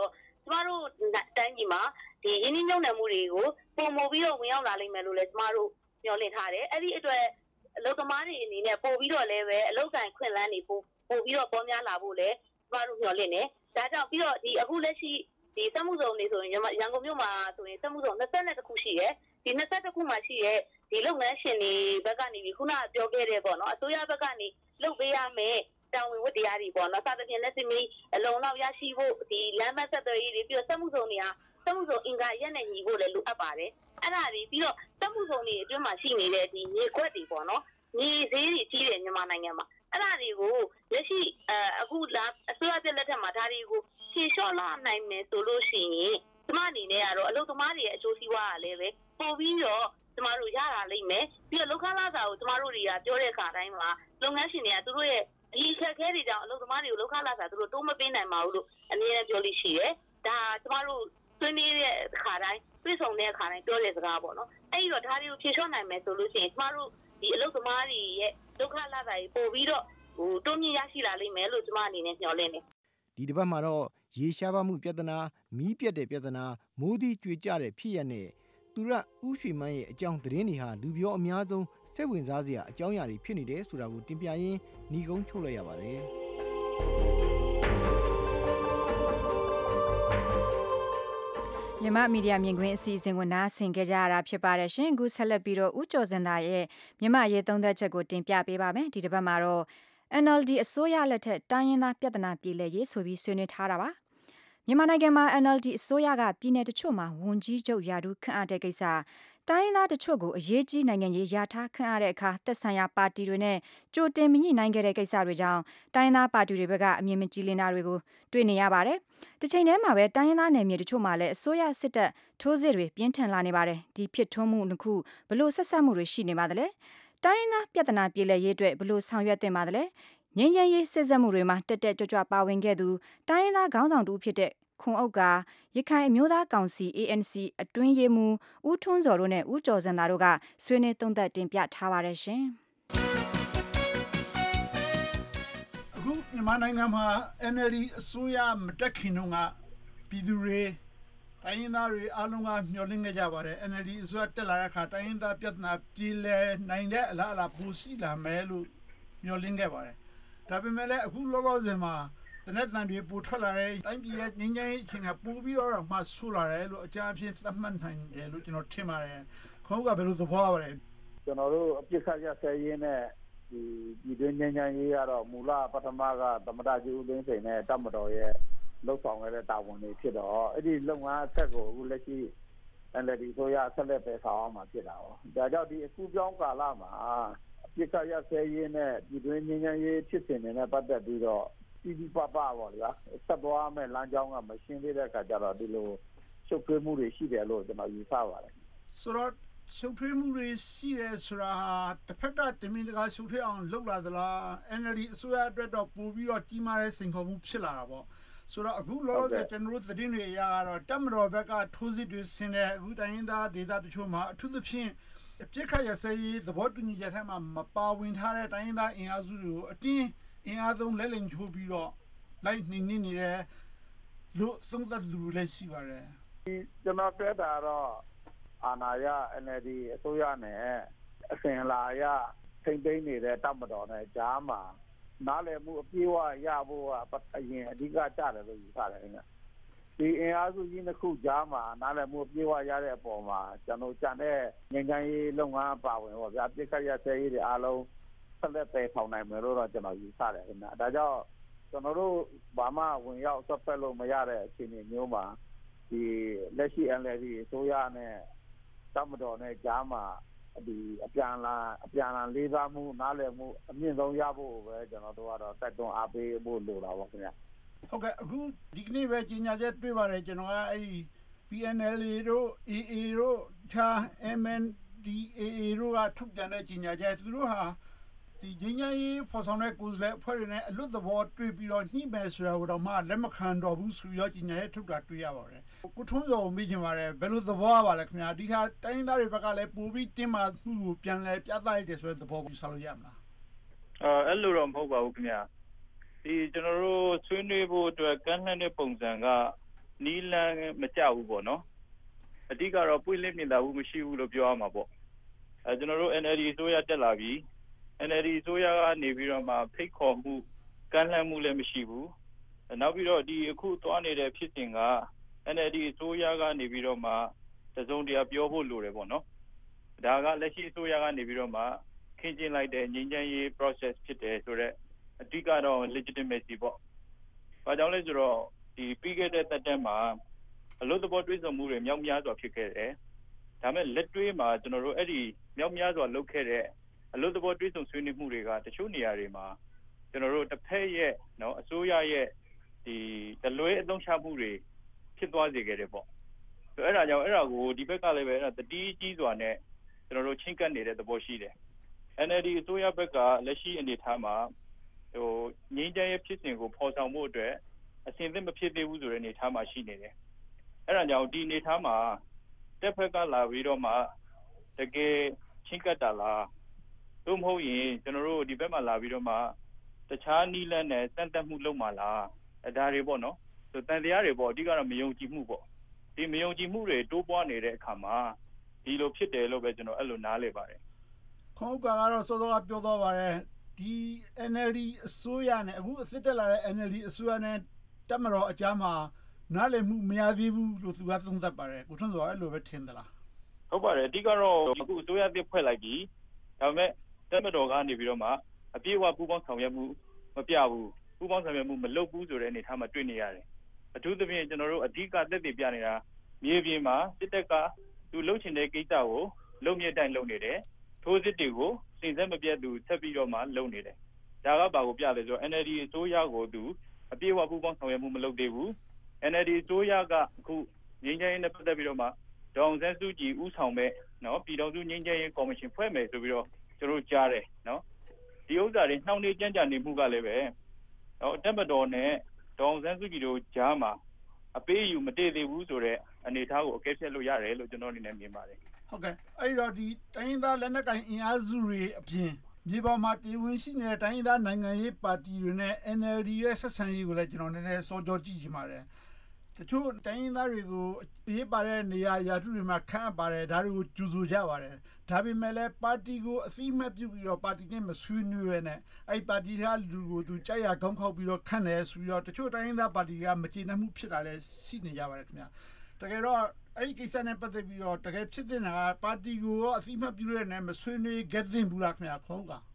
ကျမတို့တိုင်းပြည်မှာဒီရင်းနှီးမြှုပ်နှံမှုတွေကိုပုံမပြီးတော့ဝင်ရောက်လာလိမ့်မယ်လို့လည်းကျမတို့မျှော်လင့်ထားတယ်အဲ့ဒီအတွက်အလုပ်သမားတွေအနေနဲ့ပို့ပြီးတော့လည်းပဲအလုပ်ကိုင်ခွင့်လန်းတွေပို့ပြီးတော့ပေါ်များလာဖို့လည်းကျမတို့မျှော်လင့်တယ်ဒါကြောင့်ပြီးတော့ဒီအခုလက်ရှိဒီစက်မှုဇုံတွေဆိုရင်ရန်ကုန်မြို့မှာဆိုရင်စက်မှုဇုံ22ခုရှိတယ်ဒီ22ခုမှာရှိတဲ့ဒီလုပ်ငန်းရှင်တွေဘက်ကနေခုနကပြောခဲ့တဲ့ပေါ့နော်အစိုးရဘက်ကနေလုပ်ပေးရမယ်တာဝန်ဝတ္တရားတွေပေါ့နော်စသဖြင့်လက်စမီအလုံးလောက်ရရှိဖို့ဒီလမ်းမဆက်သွယ်ရေးတွေပြီးတော့စက်မှုဇုံတွေကစက်မှုဇုံအင်္ဂါရက်နဲ့ညီဖို့လည်းလိုအပ်ပါတယ်အဲ့ဒါတွေပြီးတော့စက်မှုဇုံတွေအတွင်းမှာရှိနေတဲ့ဒီမြေခွက်တွေပေါ့နော်မြေဈေးတွေကြီးတယ်မြန်မာနိုင်ငံမှာအဲ့ဒါတွေကိုလက်ရှိအခုအစိုးရပြလက်ထက်မှာဒါတွေကိုဖြေလျှော့လာနိုင်မယ်ဆိုလို့ရှိရင်ကျမအနေနဲ့ကတော့အလုပ်သမားတွေရဲ့အကျိုးစီးပွားကလည်းပဲပို့ပြီးတော့ကျမတို့ရတာလိမ့်မယ်ပြီးတော့လောက်ခလာစာကိုကျမတို့တွေကပြောတဲ့အခါတိုင်းမှာလုပ်ငန်းရှင်တွေကသူတို့ရဲ့ဒီခက်ခဲတွေကြောင့်အလုပ်သမားတွေကိုလောက်ခလာစာသူတို့တိုးမပေးနိုင်ပါဘူးလို့အမြဲပြောလို့ရှိတယ်ဒါကျမတို့ဆွေးနွေးတဲ့အခါတိုင်းပြည်ဆောင်တဲ့အခါတိုင်းပြောတဲ့စကားပေါ့နော်အဲ့ဒီတော့ဒါတွေကိုဖြေလျှော့နိုင်မယ်ဆိုလို့ရှိရင်ကျမတို့ဒီအလုပ်သမားတွေရဲ့ဒုက္ခလာစာတွေပို့ပြီးတော့တွန်းမြင့်ရရှိလာလိမ့်မယ်လို့ကျမအနေနဲ့မျှော်လင့်တယ်ဒီတစ်ပတ်မှာတော့ရေရှားပါမှုပြဿနာမီးပြတ်တဲ့ပြဿနာမိုးသီးကြွေကြတဲ့ဖြစ်ရတဲ့သူရဥရွှေမန်းရဲ့အကြောင်းသတင်းတွေဟာလူပြောအများဆုံးစိတ်ဝင်စားစရာအကြောင်းအရာတွေဖြစ်နေတယ်ဆိုတာကိုတင်ပြရင်းညီကုန်းချုပ်လိုက်ရပါတယ်မြန်မာမီဒီယာမြင်ကွင်းအစီအစဉ်ကိုနားဆင်ကြကြရတာဖြစ်ပါတယ်ရှင်အခုဆက်လက်ပြီးတော့ဦးကျော်စင်သားရဲ့မြန်မာရေးသုံးသက်ချက်ကိုတင်ပြပေးပါမယ်ဒီတစ်ပတ်မှာတော့ NLD အစိုးရလက်ထက်တိုင်းရင်းသားပြဿနာပြည်လည်ရေးဆိုပြီးဆွေးနွေးထားတာပါမြန်မာနိုင်ငံမှာ NLD အစိုးရကပြည်내တချို့မှာဝန်ကြီးချုပ်ရာထူးခန့်အပ်တဲ့ကိစ္စတိုင်းရင်းသားတချို့ကိုအရေးကြီးနိုင်ငံရေးရာထခန့်အပ်တဲ့အခါသက်ဆိုင်ရာပါတီတွေနဲ့ကြိုတင်မညှိနှိုင်းခဲ့တဲ့ကိစ္စတွေကြောင့်တိုင်းရင်းသားပါတီတွေဘက်ကအမြင်မကြည်လင်တာတွေကိုတွေ့နေရပါတယ်။တစ်ချိန်တည်းမှာပဲတိုင်းရင်းသားနယ်မြေတချို့မှာလည်းအစိုးရစစ်တပ်ထိုးစစ်တွေပြင်းထန်လာနေပါတယ်။ဒီဖြစ်ထွန်းမှုတစ်ခုဘလို့ဆက်ဆက်မှုတွေရှိနေပါသလဲ။တိုင်းရင်းသားပြဿနာပြည်လည်ရေးအတွက်ဘလို့ဆောင်ရွက်တင်ပါသလဲ။ငြိမ်းချမ်းရေးစစ်စက်မှုတွေမှာတက်တက်ကြွကြွပါဝင်ခဲ့သူတိုင်းရင်းသားခေါင်းဆောင်တူဖြစ်တဲ့ခွန်အုပ်ကရခိုင်အမျိုးသားကောင်စီ ANC အတွင်းရေးမှူးဦးထွန်းစော်တို့နဲ့ဦးကျော်စံသာတို့ကဆွေးနွေးသုံးသပ်တင်ပြထားပါတယ်ရှင်။အခုမြန်မာနိုင်ငံမှာ NLD အစိုးရမတက်ခင်တုန်းကပြည်သူတွေတိုင်းရင်းသားတွေအားလုံးကမျှော်လင့်ခဲ့ကြပါတယ်။ NLD အစိုးရတက်လာတဲ့အခါတိုင်းရင်းသားပြဿနာပြည်လည်နိုင်တဲ့အလားအလာပိုရှိလာမယ်လို့မျှော်လင့်ခဲ့ပါတယ်။ဒါပေမဲ့လည်းအခုလောလောဆယ်မှာတနက်တန်တွေပိုထွက်လာတဲ့တိုင်းပြည်ရဲ့ငြိမ်းချမ်းရေးအခြေအနေပိုပြီးတော့မှဆိုးလာတယ်လို့အကြမ်းဖျင်းသတ်မှတ်နိုင်တယ်လို့ကျွန်တော်ထင်ပါတယ်။ခေါင်းကဘယ်လိုသဘောရပါလဲ။ကျွန်တော်တို့အပြစ်ခတ်ရဆဲရင်းနဲ့ဒီပြည်တွင်းငြိမ်းချမ်းရေးကတော့မူလပထမကသမ္မတကြီးဦးသိန်းစိန်နဲ့တပ်မတော်ရဲ့လှုပ်ဆောင်ရတဲ့တာဝန်တွေဖြစ်တော့အဲ့ဒီလုပ်ငန်းအဆက်ကိုအခုလက်ရှိ NLD ဆိုရဆက်လက်ပဲဆောင်အောင်မှာဖြစ်တာပေါ့။ဒါကြောင့်ဒီအခုပြောင်းကာလမှာအပြစ်ခတ်ရဆဲရင်းနဲ့ပြည်တွင်းငြိမ်းချမ်းရေးဖြစ်စဉ်တွေနဲ့ပတ်သက်ပြီးတော့ဒီပပပေါ့ဗျာဆက်သွားမဲ့လမ်းကြောင်းကမရှင်းသေးတဲ့အခါကျတော့ဒီလိုရှုပ်ထွေးမှုတွေရှိတယ်လို့ကျွန်တော်ယူဆပါတယ်ဆိုတော့ရှုပ်ထွေးမှုတွေရှိရဲဆိုတာတစ်ဖက်ကတမင်တကာရှုပ်ထွေးအောင်လုပ်လာသလား NLD အစိုးရအတွက်တော့ပို့ပြီးတော့ကြီးမားတဲ့စိန်ခေါ်မှုဖြစ်လာတာပေါ့ဆိုတော့အခုလောလောဆယ်ကျွန်တော်တို့သတင်းတွေအရကတော့တပ်မတော်ဘက်ကထိုးစစ်တွေဆင်တဲ့အခုတိုင်းရင်းသားဒေသတချို့မှာအထူးသဖြင့်အပြစ်ခတ်ရစရေးသဘောတူညီချက်ထဲမှာမပါဝင်ထားတဲ့တိုင်းရင်းသားအင်အားစုတွေကိုအတင်းအင်အားဆုံးလက်လင်ချိုးပြီးတော့လိုက်နေနေတယ်လို့သုံးသပ်သူတွေလည်းရှိပါတယ်ကျွန်တော်ပြောတာတော့အာဏာရ NLD အစိုးရနဲ့အစဉ်လာရထိမ့်သိမ်းနေတဲ့တပ်မတော်နဲ့ကြားမှာနားလည်မှုအပြည့်အဝရဖို့ကအရင်အဓိကကြတယ်လို့ယူဆတယ်ခင်ဗျဒီအင်အားစုကြီးတစ်ခုကြားမှာနားလည်မှုအပြည့်အဝရတဲ့အပေါ်မှာကျွန်တော်ကြံတဲ့ငြိမ်းချမ်းရေးလုပ်ငန်းပါဝင်ပေါ့ဗျာပြစ်ခတ်ရဆဲရေးတွေအားလုံးဆက်လက်ပဲထောင်နိုင်မယ်လို့တော့ကျွန်တော်ယူဆတယ်ခင်ဗျဒါကြောင့်ကျွန်တော်တို့ဘာမှဝင်ရောက်ဆက်ဖက်လို့မရတဲ့အခြေအနေမျိုးမှာဒီလက်ရှိ NLD အစိုးရနဲ့တပ်မတော်နဲ့ကြားမှာဒီအပြန်လာလေးစားမှုနားလည်မှုအမြင့်ဆုံးရဖို့ပဲကျွန်တော်တို့ကတော့တိုက်တွန်းအားပေးဖို့လိုတာပေါ့ခင်ဗျဟုတ်ကဲ့အခုဒီကနေ့ပဲကြီးညာချက်တွေ့ပါတယ်ကျွန်တော်ကအဲ့ဒီ PNLA တို့ AA တို့ခြား MNDAA တို့ကထုတ်ပြန်တဲ့ကြီးညာချက်သူတို့ဟာဒီငင်းငယ်ရေးဖော်ဆောင်တဲ့ကိုယ်စားလှယ်အဖွဲ့တွေနဲ့အလွတ်သဘောတွေ့ပြီးတော့ညှိမယ်ဆိုတာကိုတော့မှလက်မခံတော့ဘူးဆိုရောကြီးညာရေးထုတ်တာတွေ့ရပါတယ်ကိုထွန်းစောကိုမေးချင်ပါတယ်ဘယ်လိုသဘောပါလဲခင်ဗျာဒီဟာတိုင်းသားတွေဘက်ကလည်းပိုပြီးတင်းမာမှုကိုပြန်လဲပြသလိုက်တယ်ဆိုတဲ့သဘောကိုဆက်လို့ရမလားအဲ့လိုတော့မဟုတ်ပါဘူးခင်ဗျာဒီကျွန်တော်တို့ဆွေးနွေးဖို့အတွက်ကမ်းလှမ်းတဲ့ပုံစံကနီးလန်းမကြဘူးပေါ့နော်အဓိကတော့ပွင့်လင်းမြင်သာမှုမရှိဘူးလို့ပြောရမှာပေါ့ကျွန်တော်တို့ NLD အစိုးရတက်လာပြီး NLD အစိုးရကနေပြီးတော့မှဖိတ်ခေါ်မှုကမ်းလှမ်းမှုလည်းမရှိဘူးနောက်ပြီးတော့ဒီအခုသွားနေတဲ့ဖြစ်စဉ်က NLD အစိုးရကနေပြီးတော့မှတစုံတရာပြောဖို့လိုတယ်ပေါ့နော်ဒါကလက်ရှိအစိုးရကနေပြီးတော့မှခင်းကျင်းလိုက်တဲ့ငြိမ်းချမ်းရေး process ဖြစ်တယ်ဆိုတော့အဓိကတော့ legitimacy ပေါ့။ဘာကြောင့်လဲဆိုတော့ဒီပြီးခဲ့တဲ့သက်တမ်းမှာအလို့သဘောတွေးဆောင်မှုတွေမြောက်များစွာဖြစ်ခဲ့တယ်။ဒါမဲ့လက်တွေ့မှာကျွန်တော်တို့အဲ့ဒီမြောက်များစွာလုပ်ခဲ့တဲ့အလို့သဘောတွေးဆောင်ဆွေးနွေးမှုတွေကတချို့နေရာတွေမှာကျွန်တော်တို့တစ်ဖက်ရဲ့နော်အစိုးရရဲ့ဒီတလွဲအသုံးချမှုတွေဖြစ်သွားစေခဲ့တယ်ပေါ့။ဆိုအဲ့ဒါကြောင့်အဲ့ဒါကိုဒီဘက်ကလည်းပဲအဲ့ဒါတတိကြီးစွာနဲ့ကျွန်တော်တို့ချင်းကပ်နေတဲ့သဘောရှိတယ်။ NLD အစိုးရဘက်ကလက်ရှိအနေအထားမှာငြိမ်းချမ်းရေးဖြစ်စဉ်ကိုဖော်ဆောင်မှုအတွက်အစဉ်သင့်မဖြစ်သေးဘူးဆိုတဲ့အနေအထားမှာရှိနေတယ်။အဲ့ဒါကြောင့်ဒီအနေအထားမှာတက်ဖက်ကလာပြီးတော့မှတကယ်ချင်းကပ်တာလားသို့မဟုတ်ရင်ကျွန်တော်တို့ဒီဘက်မှာလာပြီးတော့မှတခြားနီးလန်းနဲ့စံတက်မှုလုပ်မှာလားဒါတွေပေါ့နော်ဆိုတန်တရားတွေပေါ့အဓိကတော့မယုံကြည်မှုပေါ့ဒီမယုံကြည်မှုတွေတိုးပွားနေတဲ့အခါမှာဒီလိုဖြစ်တယ်လို့ပဲကျွန်တော်အဲ့လိုနားလည်ပါတယ်ခေါင်းကတော့စောစောကပြောသွားပါတယ်ဒီ NLD အစိုးရနဲ့အခုအစ်တက်လာတဲ့ NLD အစိုးရနဲ့တက်မတော်အကြမ်းမှာနားလည်မှုမရသေးဘူးလို့သူကသုံးသပ်ပါတယ်ကိုထွန်းစောအဲ့လိုပဲထင်သလားဟုတ်ပါတယ်အဓိကတော့အခုအစိုးရတစ်ဖွဲ့လိုက်ပြီးဒါပေမဲ့တက်မတော်ကနေပြီးတော့မှအပြည့်အဝပူးပေါင်းဆောင်ရွက်မှုမပြဘူးပူးပေါင်းဆောင်ရွက်မှုမလုပ်ဘူးဆိုတဲ့အနေအထားမှာတွေ့နေရတယ်အထူးသဖြင့်ကျွန်တော်တို့အဓိကသက်သေပြနေတာမြေပြင်မှာစစ်တပ်ကသူလှုပ်ချင်တဲ့ကိစ္စကိုလုံမြင့်တိုင်းလုပ်နေတယ်ထိုးစစ်တွေကိုစင်စက်မပြတ်သူဆက်ပြီးတော့မှလုပ်နေတယ်ဒါကဘာကိုပြလဲဆိုတော့ NLD အစိုးရကိုသူအပြည့်အဝပူးပေါင်းဆောင်ရွက်မှုမလုပ်သေးဘူး NLD အစိုးရကအခုငြိမ်းချမ်းရေးနဲ့ပတ်သက်ပြီးတော့မှဒေါအောင်ဆန်းစုကြည်ဦးဆောင်မဲ့နော်ပြည်တော်စုငြိမ်းချမ်းရေးကော်မရှင်ဖွဲ့မယ်ဆိုပြီးတော့ကျွန်တော်ကြားတယ်နော်ဒီဥစ္စာတွေနှောင့်နှေးကြမ်းကြာနေမှုကလည်းပဲနော်တက်မတော်နဲ့ဒေါအောင်ဆန်းစုကြည်တို့ကြားမှာအပေးအယူမတည်သေးဘူးဆိုတဲ့အနေအထားကိုအကဲဖြတ်လို့ရတယ်လို့ကျွန်တော်အနေနဲ့မြင်ပါတယ်ဟုတ်ကဲ့အဲ့တော့ဒီတိုင်းရင်းသားလက်နက်ကိုင်အင်အားစုတွေအပြင်မြေပေါ်မှာတည်ဝင်ရှိနေတဲ့တိုင်းရင်းသားနိုင်ငံရေးပါတီတွေနဲ့ NLD ရဲ့ဆက်ဆံရေးကိုလည်းကျွန်တော်နည်းနည်းစောကြောကြည့်ချင်ပါတယ်တချို့တိုင်းရင်းသားတွေကိုအေးပါတဲ့နေရာရာထူးတွေမှာခန့်အပ်ပါတယ်ဒါတွေကိုကြိုဆိုကြပါတယ်ဒါပေမဲ့လည်းပါတီကိုအသိမှတ်ပြုပြီးတော့ပါတီနဲ့မဆွေးနွေးရနဲ့အဲ့ပါတီကလူကိုသူကြိုက်ရခေါင်းခောက်ပြီးတော့ခန့်တယ်ဆိုပြီးတော့တချို့တိုင်းရင်းသားပါတီကမကျေနပ်မှုဖြစ်တာလည်းရှိနေကြပါတယ်ခင်ဗျာတကယ်တော့အဲ့ဒီကိစ္စနဲ့ပတ်သက်ပြီးတော့တကယ်ဖြစ်တဲ့နာကပါတီကိုအသိမှတ်ပြုရတဲ့နဲ့မဆွေးနွေးခဲ့သင့်ဘူးလားခင်ဗျာခေါင်းက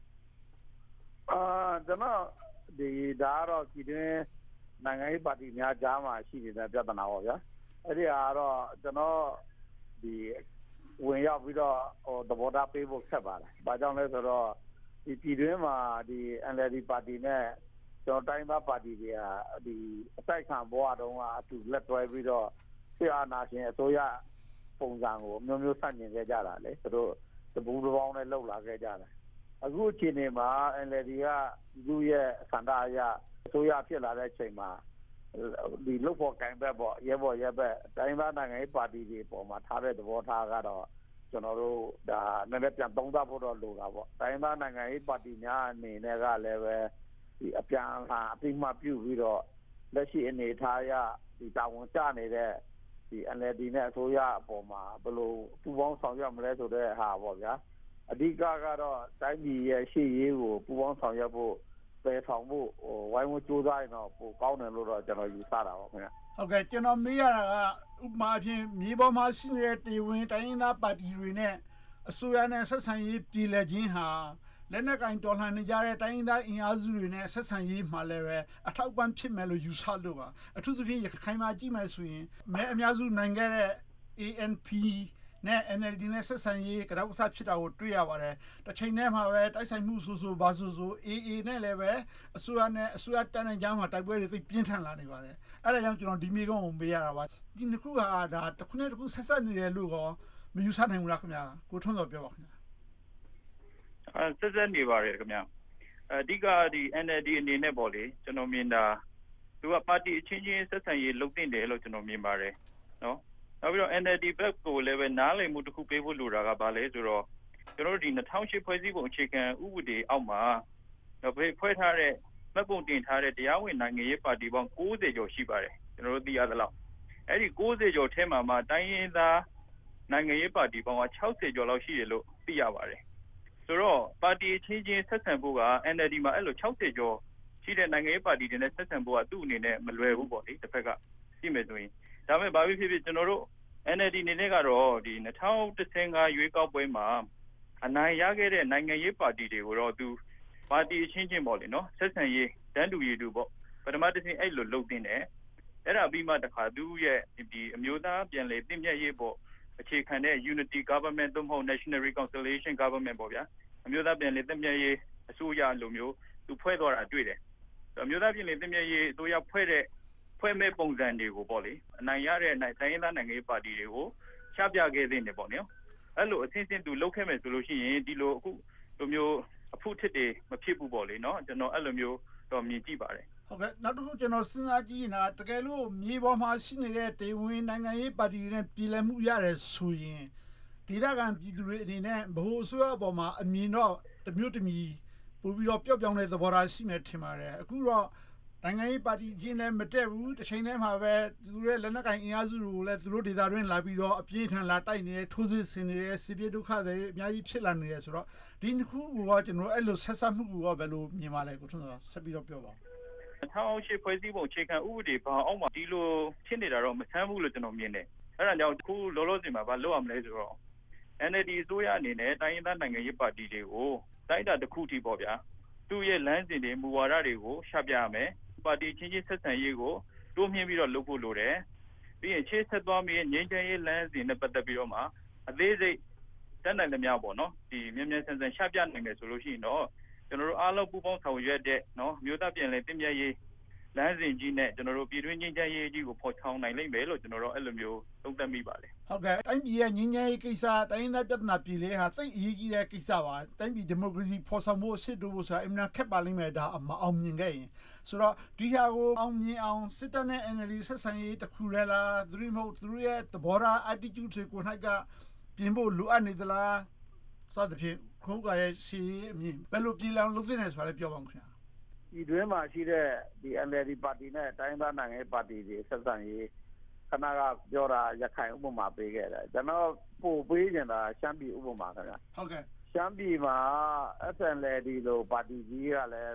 ကျွန်တော်ဒီဒါကတော့ဒီတွင်နိုင်ငံရေးပါတီများကြားမှာရှိနေတဲ့ပြဿနာပေါ့ဗျာအဲ့ဒီကတော့ကျွန်တော်ဒီဝင်ရောက်ပြီးတော့သဘောထားပေးဖို့ဆက်ပါတယ်။ဘာကြောင့်လဲဆိုတော့ဒီပြည်တွင်းမှာဒီ NLD ပါတီနဲ့ကျွန်တော်တိုင်းသားပါတီတွေကဒီအတိုက်ခံဘဝတုန်းကအတူလက်တွဲပြီးတော့စစ်အာဏာရှင်အစိုးရပုံစံကိုမျိုးမျိုးဆန့်ကျင်ခဲ့ကြတာလေသူတို့တပူးတစ်ပေါင်းနဲ့လှုပ်လာခဲ့ကြတယ်။အခုအချိန်ဒီမှာ NLD ကသူ့ရဲ့ဆန္ဒအရအစိုးရဖြစ်လာတဲ့အချိန်မှာဒီလုတ်ဖို့ကင်ဘက်ပေါ့ရဲဘော်ရဲဘက်တိုင်းသားနိုင်ငံရေးပါတီတွေပေါ်မှာထားတဲ့သဘောထားကတော့ကျွန်တော်တို့ဒါနည်းနည်းပြန်သုံးသပ်ဖို့တော့လိုတာပေါ့တိုင်းသားနိုင်ငံရေးပါတီများအနေနဲ့ကလည်းပဲဒီအပြန်အလှန်အပြစ်မှပြုပြီးတော့လက်ရှိအနေထားအရဒီတာဝန်ကျနေတဲ့ဒီ NLD နဲ့အစိုးရအပေါ်မှာဘယ်လိုပူးပေါင်းဆောင်ရွက်မလဲဆိုတဲ့ဟာပေါ့ဗျာအဓိကကတော့တိုင်းပြည်ရဲ့ရှေ့ရေးကိုပူးပေါင်းဆောင်ရွက်ဖို့ပယ်ဆောင်ဖို့ဝိုင်းဝန်းကြိုးစားရင်တော့ပိုကောင်းတယ်လို့တော့ကျွန်တော်ယူဆတာပါခင်ဗျဟုတ်ကဲ့ကျွန်တော်မေးရတာကဥပမာအဖြစ်မြေပေါ်မှာရှိနေတဲ့တေဝင်တိုင်းရင်းသားပါတီတွေနဲ့အစိုးရနဲ့ဆက်ဆံရေးပြည်လည်ခြင်းဟာလက်နက်ကင်တော်လှန်နေကြတဲ့တိုင်းရင်းသားအင်အားစုတွေနဲ့ဆက်ဆံရေးမှာလည်းပဲအထောက်ပံ့ဖြစ်မယ်လို့ယူဆလို့ပါအထူးသဖြင့်ရခိုင်မှာကြည့်မယ်ဆိုရင်မဲအများစုနိုင်ခဲ့တဲ့ ANP နဲ့ NLD နဲ့ဆက်ဆံရေးကြောက်စားဖြစ်တာကိုတွေ့ရပါတယ်တစ်ချိန်တည်းမှာပဲတိုက်ဆိုင်မှုဆိုဘာဆို AA နဲ့လည်းပဲအစိုးရတန်းတဲ့ကြားမှာတိုက်ပွဲတွေသိပြင်းထန်လာနေပါတယ်အဲ့ဒါကြောင့်ကျွန်တော်ဒီမိကုန်းကိုမေးရတာပါဒီနှစ်ခုကဒါတစ်ခုနဲ့တစ်ခုဆက်ဆက်နေတယ်လို့ကောမယူဆနိုင်ဘူးလားခင်ဗျာကိုထွန်းစောပြောပါခင်ဗျာဆက်ဆက်နေပါတယ်ခင်ဗျာအဓိကဒီ NLD အနေနဲ့ပေါ့လေကျွန်တော်မြင်တာသူကပါတီအချင်းချင်းဆက်ဆံရေးလုပ်တင်တယ်လို့ကျွန်တော်မြင်ပါတယ်နော်နောက်ပြီးတော့ NLD ဘက်ကိုလည်းပဲနားလည်မှုတစ်ခုပေးဖို့လိုတာကဘာလဲဆိုတော့ကျွန်တော်တို့ဒီ2008ဖွဲ့စည်းပုံအခြေခံဥပဒေအောက်မှာဖွဲ့ထားတဲ့မှတ်ပုံတင်ထားတဲ့တရားဝင်နိုင်ငံရေးပါတီပေါင်း90ကျော်ရှိပါတယ်ကျွန်တော်တို့သိရသလောက်အဲ့ဒီ90ကျော်ထဲမှာတိုင်းရင်းသားနိုင်ငံရေးပါတီပေါင်းက60ကျော်လောက်ရှိတယ်လို့သိရပါတယ်ဆိုတော့ပါတီချင်းချင်းဆက်ဆံဖို့က NLD မှာအဲ့လို60ကျော်ရှိတဲ့နိုင်ငံရေးပါတီတွေနဲ့ဆက်ဆံဖို့ကသူ့အနေနဲ့မလွယ်ဘူးပေါ့လေတစ်ဖက်ကသိမယ်ဆိုရင်ဒါပေမဲ့ဘာဖြစ်ဖြစ်ကျွန်တော်တို့ NLD အနေနဲ့ကတော့ဒီ2015ရွေးကောက်ပွဲမှာအနိုင်ရခဲ့တဲ့နိုင်ငံရေးပါတီတွေကိုတော့သူပါတီချင်းချင်းပေါ့လေနော်ဆက်ဆံရေးတန်းတူရည်တူပေါ့ပထမတစ်ဆင့်အဲ့လိုလုပ်တင်တယ်အဲ့ဒါပြီးမှတခါသူရဲ့ဒီအမျိုးသားပြန်လည်တည်မြဲရေးပေါ့အခြေခံတဲ့ Unity Government သို့မဟုတ် National Reconciliation Government ပေါ့ဗျာအမျိုးသားပြန်လည်တည်မြဲရေးအစိုးရလိုမျိုးသူဖွဲ့သွားတာတွေ့တယ်အမျိုးသားပြန်လည်တည်မြဲရေးအစိုးရဖွဲ့မဲ့ပုံစံတွေကိုပေါ့လေအနိုင်ရတဲ့တိုင်းရင်းသားနိုင်ငံရေးပါတီတွေကိုချပြခဲ့တဲ့နေပေါ့နော်အဲ့လိုအချင်းချင်းသူလုပ်ခဲ့မယ်ဆိုလို့ရှိရင်ဒီလိုအခုလိုမျိုးအဖို့ထစ်တွေမဖြစ်ဘူးပေါ့လေနော်ကျွန်တော်အဲ့လိုမျိုးတော့မြင်ကြည့်ပါတယ်ဟုတ်ကဲ့နောက်တစ်ခုကျွန်တော်စဉ်းစားကြည့်နေတာတကယ်လို့မြေပေါ်မှာရှိနေတဲ့ဒေဝင်နိုင်ငံရေးပါတီတွေနဲ့ပြည်လည်မှုရတယ်ဆိုရင်ဒေသခံပြည်သူတွေအနေနဲ့ဗဟိုအစိုးရအပေါ်မှာအမြင်တော့တမျိုးတမီပို့ပြီးတော့ပျော့ပြောင်းတဲ့သဘောထားရှိမယ်ထင်ပါတယ်အခုတော့နိုင်ငံရေးပါတီချင်းလည်းမတက်ဘူးတစ်ချိန်တည်းမှာပဲသူတို့ရဲ့လက်နက်ကင်အင်အားစုတွေကိုလည်းသူတို့ဒေသတွင်းလာပြီးတော့အပြင်းထန်လာတိုက်နေတဲ့ထိုးစစ်ဆင်နေတဲ့စစ်ပြေဒုက္ခတွေအများကြီးဖြစ်လာနေတယ်ဆိုတော့ဒီနှစ်ခုကကျွန်တော်အဲ့လိုဆက်ဆက်မှုကဘယ်လိုမြင်ပါလဲကိုထွန်းစောဆက်ပြီးတော့ပြောပါ 2008ဖွဲ့စည်းပုံအခြေခံဥပဒေဘာအောင်မှာဒီလိုဖြစ်နေတာတော့မဆန်းဘူးလို့ကျွန်တော်မြင်တယ်အဲ့ဒါကြောင့်အခုလောလောဆယ်မှာဘာလုပ်ရမလဲဆိုတော့ NLD အစိုးရအနေနဲ့တိုင်းရင်းသားနိုင်ငံရေးပါတီတွေကိုတိုက်တာတစ်ခုထိပေါ့ဗျာသူ့ရဲ့လမ်းစဉ်တွေမူဝါဒတွေကိုရှင်းပြရမယ်ပါတီချင်းချင်းဆက်ဆံရေးကိုတိုးမြှင့်ပြီးတော့လုပ်ဖို့လိုတယ်ပြီးရင်ရှေ့ဆက်သွားမယ့်ငြိမ်းချမ်းရေးလမ်းစဉ်နဲ့ပတ်သက်ပြီးတော့မှအသေးစိတ်တက်နိုင်သမျှပေါ့နော်ဒီမြန်မြန်ဆန်ဆန်ရှင်းပြနိုင်မယ်ဆိုလို့ရှိရင်တော့ကျွန်တော်တို့အားလုံးပူးပေါင်းဆောင်ရွက်တဲ့နော်မြို့သားပြည်နယ်တည်မြဲရေးလမ်းစဉ်ကြီးနဲ့ကျွန်တော်တို့ပြည်တွင်းငြိမ်းချမ်းရေးကြီးကိုဖော်ဆောင်နိုင်လိမ့်မယ်လို့ကျွန်တော်တို့အဲ့လိုမျိုးသုံးသပ်မိပါတယ်ဟုတ်ကဲ့တိုင်းပြည်ရဲ့ငြိမ်းချမ်းရေးကိစ္စတိုင်းဒေသပြဿနာပြည်လေဟာသိအရေးကြီးတဲ့ကိစ္စပါတိုင်းပြည်ဒီမိုကရေစီဖော်ဆောင်ဖို့ရှေ့တိုးဖို့ဆိုတာအမှန်ခက်ပါလိမ့်မယ်ဒါမအောင်မြင်ခဲ့ရင်ဆိုတော့ဒီဟာကိုအောင်မြင်အောင်စစ်တပ်နဲ့ NLD ဆက်ဆံရေးတစ်ခုလဲလားသူတို့မဟုတ်သူတို့ရဲ့သဘောထား attitude တွေကို၌ကပြင်ဖို့လိုအပ်နေသလားစသဖြင့်ခုံးကရဲ့ရှေ့အမြင်ဘယ်လိုပြည်လောင်လုပ်သင့်တယ်ဆိုတာလည်းပြောပါဦးခင်ဗျာဒီတွင်းမှာရှိတဲ့ဒီ NLD ပါတီနဲ့တိုင်းသားနိုင်ငံရေးပါတီတွေဆက်ဆံရေးခဏကပြောတာရခိုင်ဥပမာပေးခဲ့တယ်ကျွန်တော်ပို့ပေးနေတာရှမ်းပြည်ဥပမာခင်ဗျာဟုတ်ကဲ့ရှမ်းပြည်မှာ SNLD လို့ပါတီကြီးကလည်း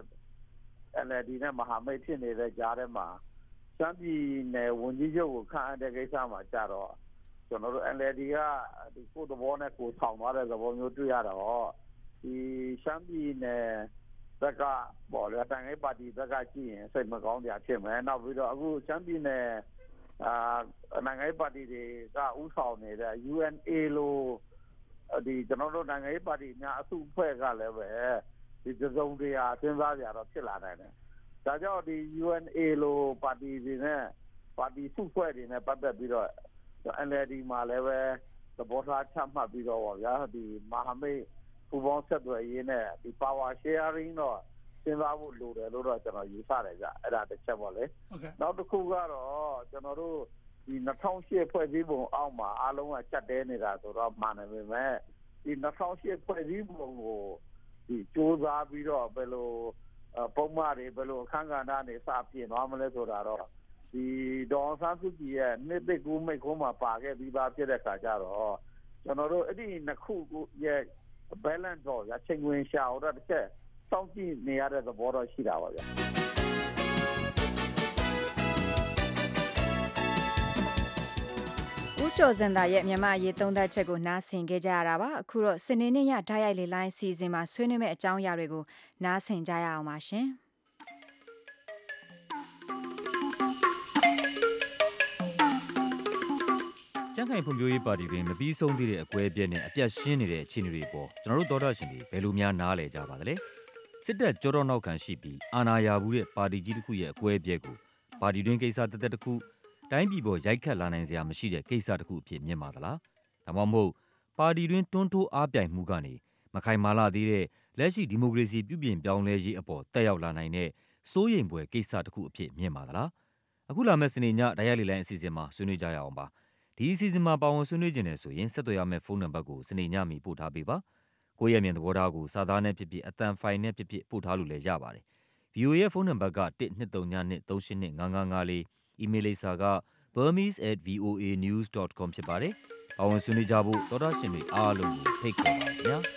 NLD နဲ့မဟာမိတ်ဖြစ်နေတဲ့ကြားထဲမှာရှမ်းပြည်နယ်ဝန်ကြီးချုပ်ကိုခန့်အပ်တဲ့ကိစ္စမှာကြတော့ကျွန်တော်တို့ NLD ကဒီကိုယ်သဘောနဲ့ကိုယ်ဆောင်သွားတဲ့သဘောမျိုးတွေ့ရတော့ဒီရှမ်းပြည်နယ်ဘက်ကပေါ်လေတိုင်းရေးပါတီဘက်ကကြည့်ရင်စိတ်မကောင်းကြဖြစ်မယ်နောက်ပြီးတော့အခုရှမ်းပြည်နယ်နိုင်ငံရေးပါတီတွေကဥဆောင်နေတဲ့ UNA လို့ဒီကျွန်တော်တို့နိုင်ငံရေးပါတီများအစုအဖွဲ့ကလည်းပဲဒီစုံတရားစဉ်းစားကြတော့ဖြစ်လာနိုင်တယ်ဒါကြောင့်ဒီ UNA လို့ပါတီတွေနဲ့ပါတီစုဖွဲ့တွေနဲ့ပတ်သက်ပြီးတော့ NLD မှာလည်းပဲသဘောထားချမှတ်ပြီးတော့ဗျာဒီမဟာမိတ်ပူပေါင်းဆက်သွယ်ရေးနဲ့ဒီ power sharing တော့စဉ်းစားဖို့လိုတယ်လို့တော့ကျွန်တော်ယူဆတယ်ကြအဲ့ဒါတစ်ချက်ပေါ့လေနောက်တစ်ခုကတော့ကျွန်တော်တို့ဒီ2008ဖွဲ့စည်းပုံအောက်မှာအားလုံးကချက်တဲနေတာဆိုတော့မှန်တယ်ပေမဲ့ဒီ2008ဖွဲ့စည်းပုံကိုဒီစူးစမ်းပြီးတော့ဘယ်လိုပုံမှန်တွေဘယ်လိုအခမ်းကဏ္ဍတွေစပြင်သွားမလဲဆိုတာတော့ဒီဒေါ်ဆန်းစုကြည်ရဲ့နှစ်သိကူမိတ်ကုန်းမှာပါခဲ့ပြီးသားဖြစ်တဲ့ခါကျတော့ကျွန်တော်တို့အဲ့ဒီနှစ်ခုရဲ့ balance တော့ရချိန်ဝင်ရှာတော့တစ်ချက်စောင့်ကြည့်နေရတဲ့သဘောတော့ရှိတာပါဗျာဦးကျော်စံသာရဲ့မြန်မာရေးသုံးသပ်ချက်ကိုနားဆင်ခဲ့ကြရတာပါအခုတော့စနေနေ့ညဓာတ်ရိုက်လေလိုင်းစီစဉ်မှာဆွေးနွေးမယ့်အကြောင်းအရာတွေကိုနားဆင်ကြရအောင်ပါရှင်ကျန်းခိုင်ဖွံ့ဖြိုးရေးပါတီတွင်မပြီးဆုံးသေးတဲ့အကွဲအပြဲနဲ့အပြတ်ရှင်းနေတဲ့အခြေအနေတွေပေါ်ကျွန်တော်တို့သောတာရှင်တွေဘယ်လိုများနားလည်ကြပါသလဲစစ်တပ်ကြောတော့နောက်ခံရှိပြီးအာဏာရဘူးတဲ့ပါတီကြီးတစ်ခုရဲ့အကွဲအပြဲကိုပါတီတွင်ကိစ္စတသက်တစ်ခုတိုင်းပြည်ပေါ်ရိုက်ခတ်လာနိုင်စရာမရှိတဲ့ကိစ္စတစ်ခုအဖြစ်မြင်ပါသလားဒါမှမဟုတ်ပါတီတွင်တွန်းထိုးအားပြိုင်မှုကနေမခိုင်မာလာသေးတဲ့လက်ရှိဒီမိုကရေစီပြုပြင်ပြောင်းလဲရေးအပေါ်တက်ရောက်လာနိုင်တဲ့စိုးရိမ်ဖွယ်ကိစ္စတစ်ခုအဖြစ်မြင်ပါသလားအခုလာမယ့်စနေညဓာတ်ရိုက်လေလိုင်းအစီအစဉ်မှာဆွေးနွေးကြရအောင်ပါဒီအစီအစဉ်မှာပါဝင်ဆွေးနွေးခြင်းနဲ့ဆိုရင်ဆက်သွယ်ရမယ့်ဖုန်းနံပါတ်ကိုစနေညမီပို့ထားပေးပါကိုယ့်ရဲ့မြင်သဘောထားကိုစာသားနဲ့ဖြစ်ဖြစ်အသံဖိုင်နဲ့ဖြစ်ဖြစ်ပို့ထားလို့လည်းရပါတယ် VOA ရဲ့ဖုန်းနံပါတ်က12392382554အီးမေးလ်လိပ်စာက burmese@voanews.com ဖြစ်ပါတယ်။ပါဝင်ဆွေးနွေးကြဖို့သောတာရှင်တွေအားလုံးကိုဖိတ်ခေါ်ပါခင်ဗျာ။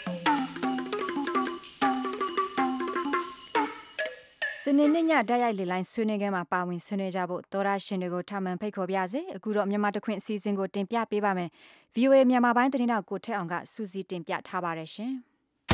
စနေနေ့ညဓာတ်ရိုက်လေလိုင်းဆွေးနွေးခန်းမှာပါဝင်ဆွေးနွေးကြဖို့သောရရှင်တွေကိုထပ်မံဖိတ်ခေါ်ပါရစေ။အခုတော့မြန်မာတခွင့်အစီအစဉ်ကိုတင်ပြပေးပါမယ်။ VOA မြန်မာပိုင်းသတင်းတောက်ကိုထက်အောင်ကစူးစီးတင်ပြထားပါတယ်ရှင်။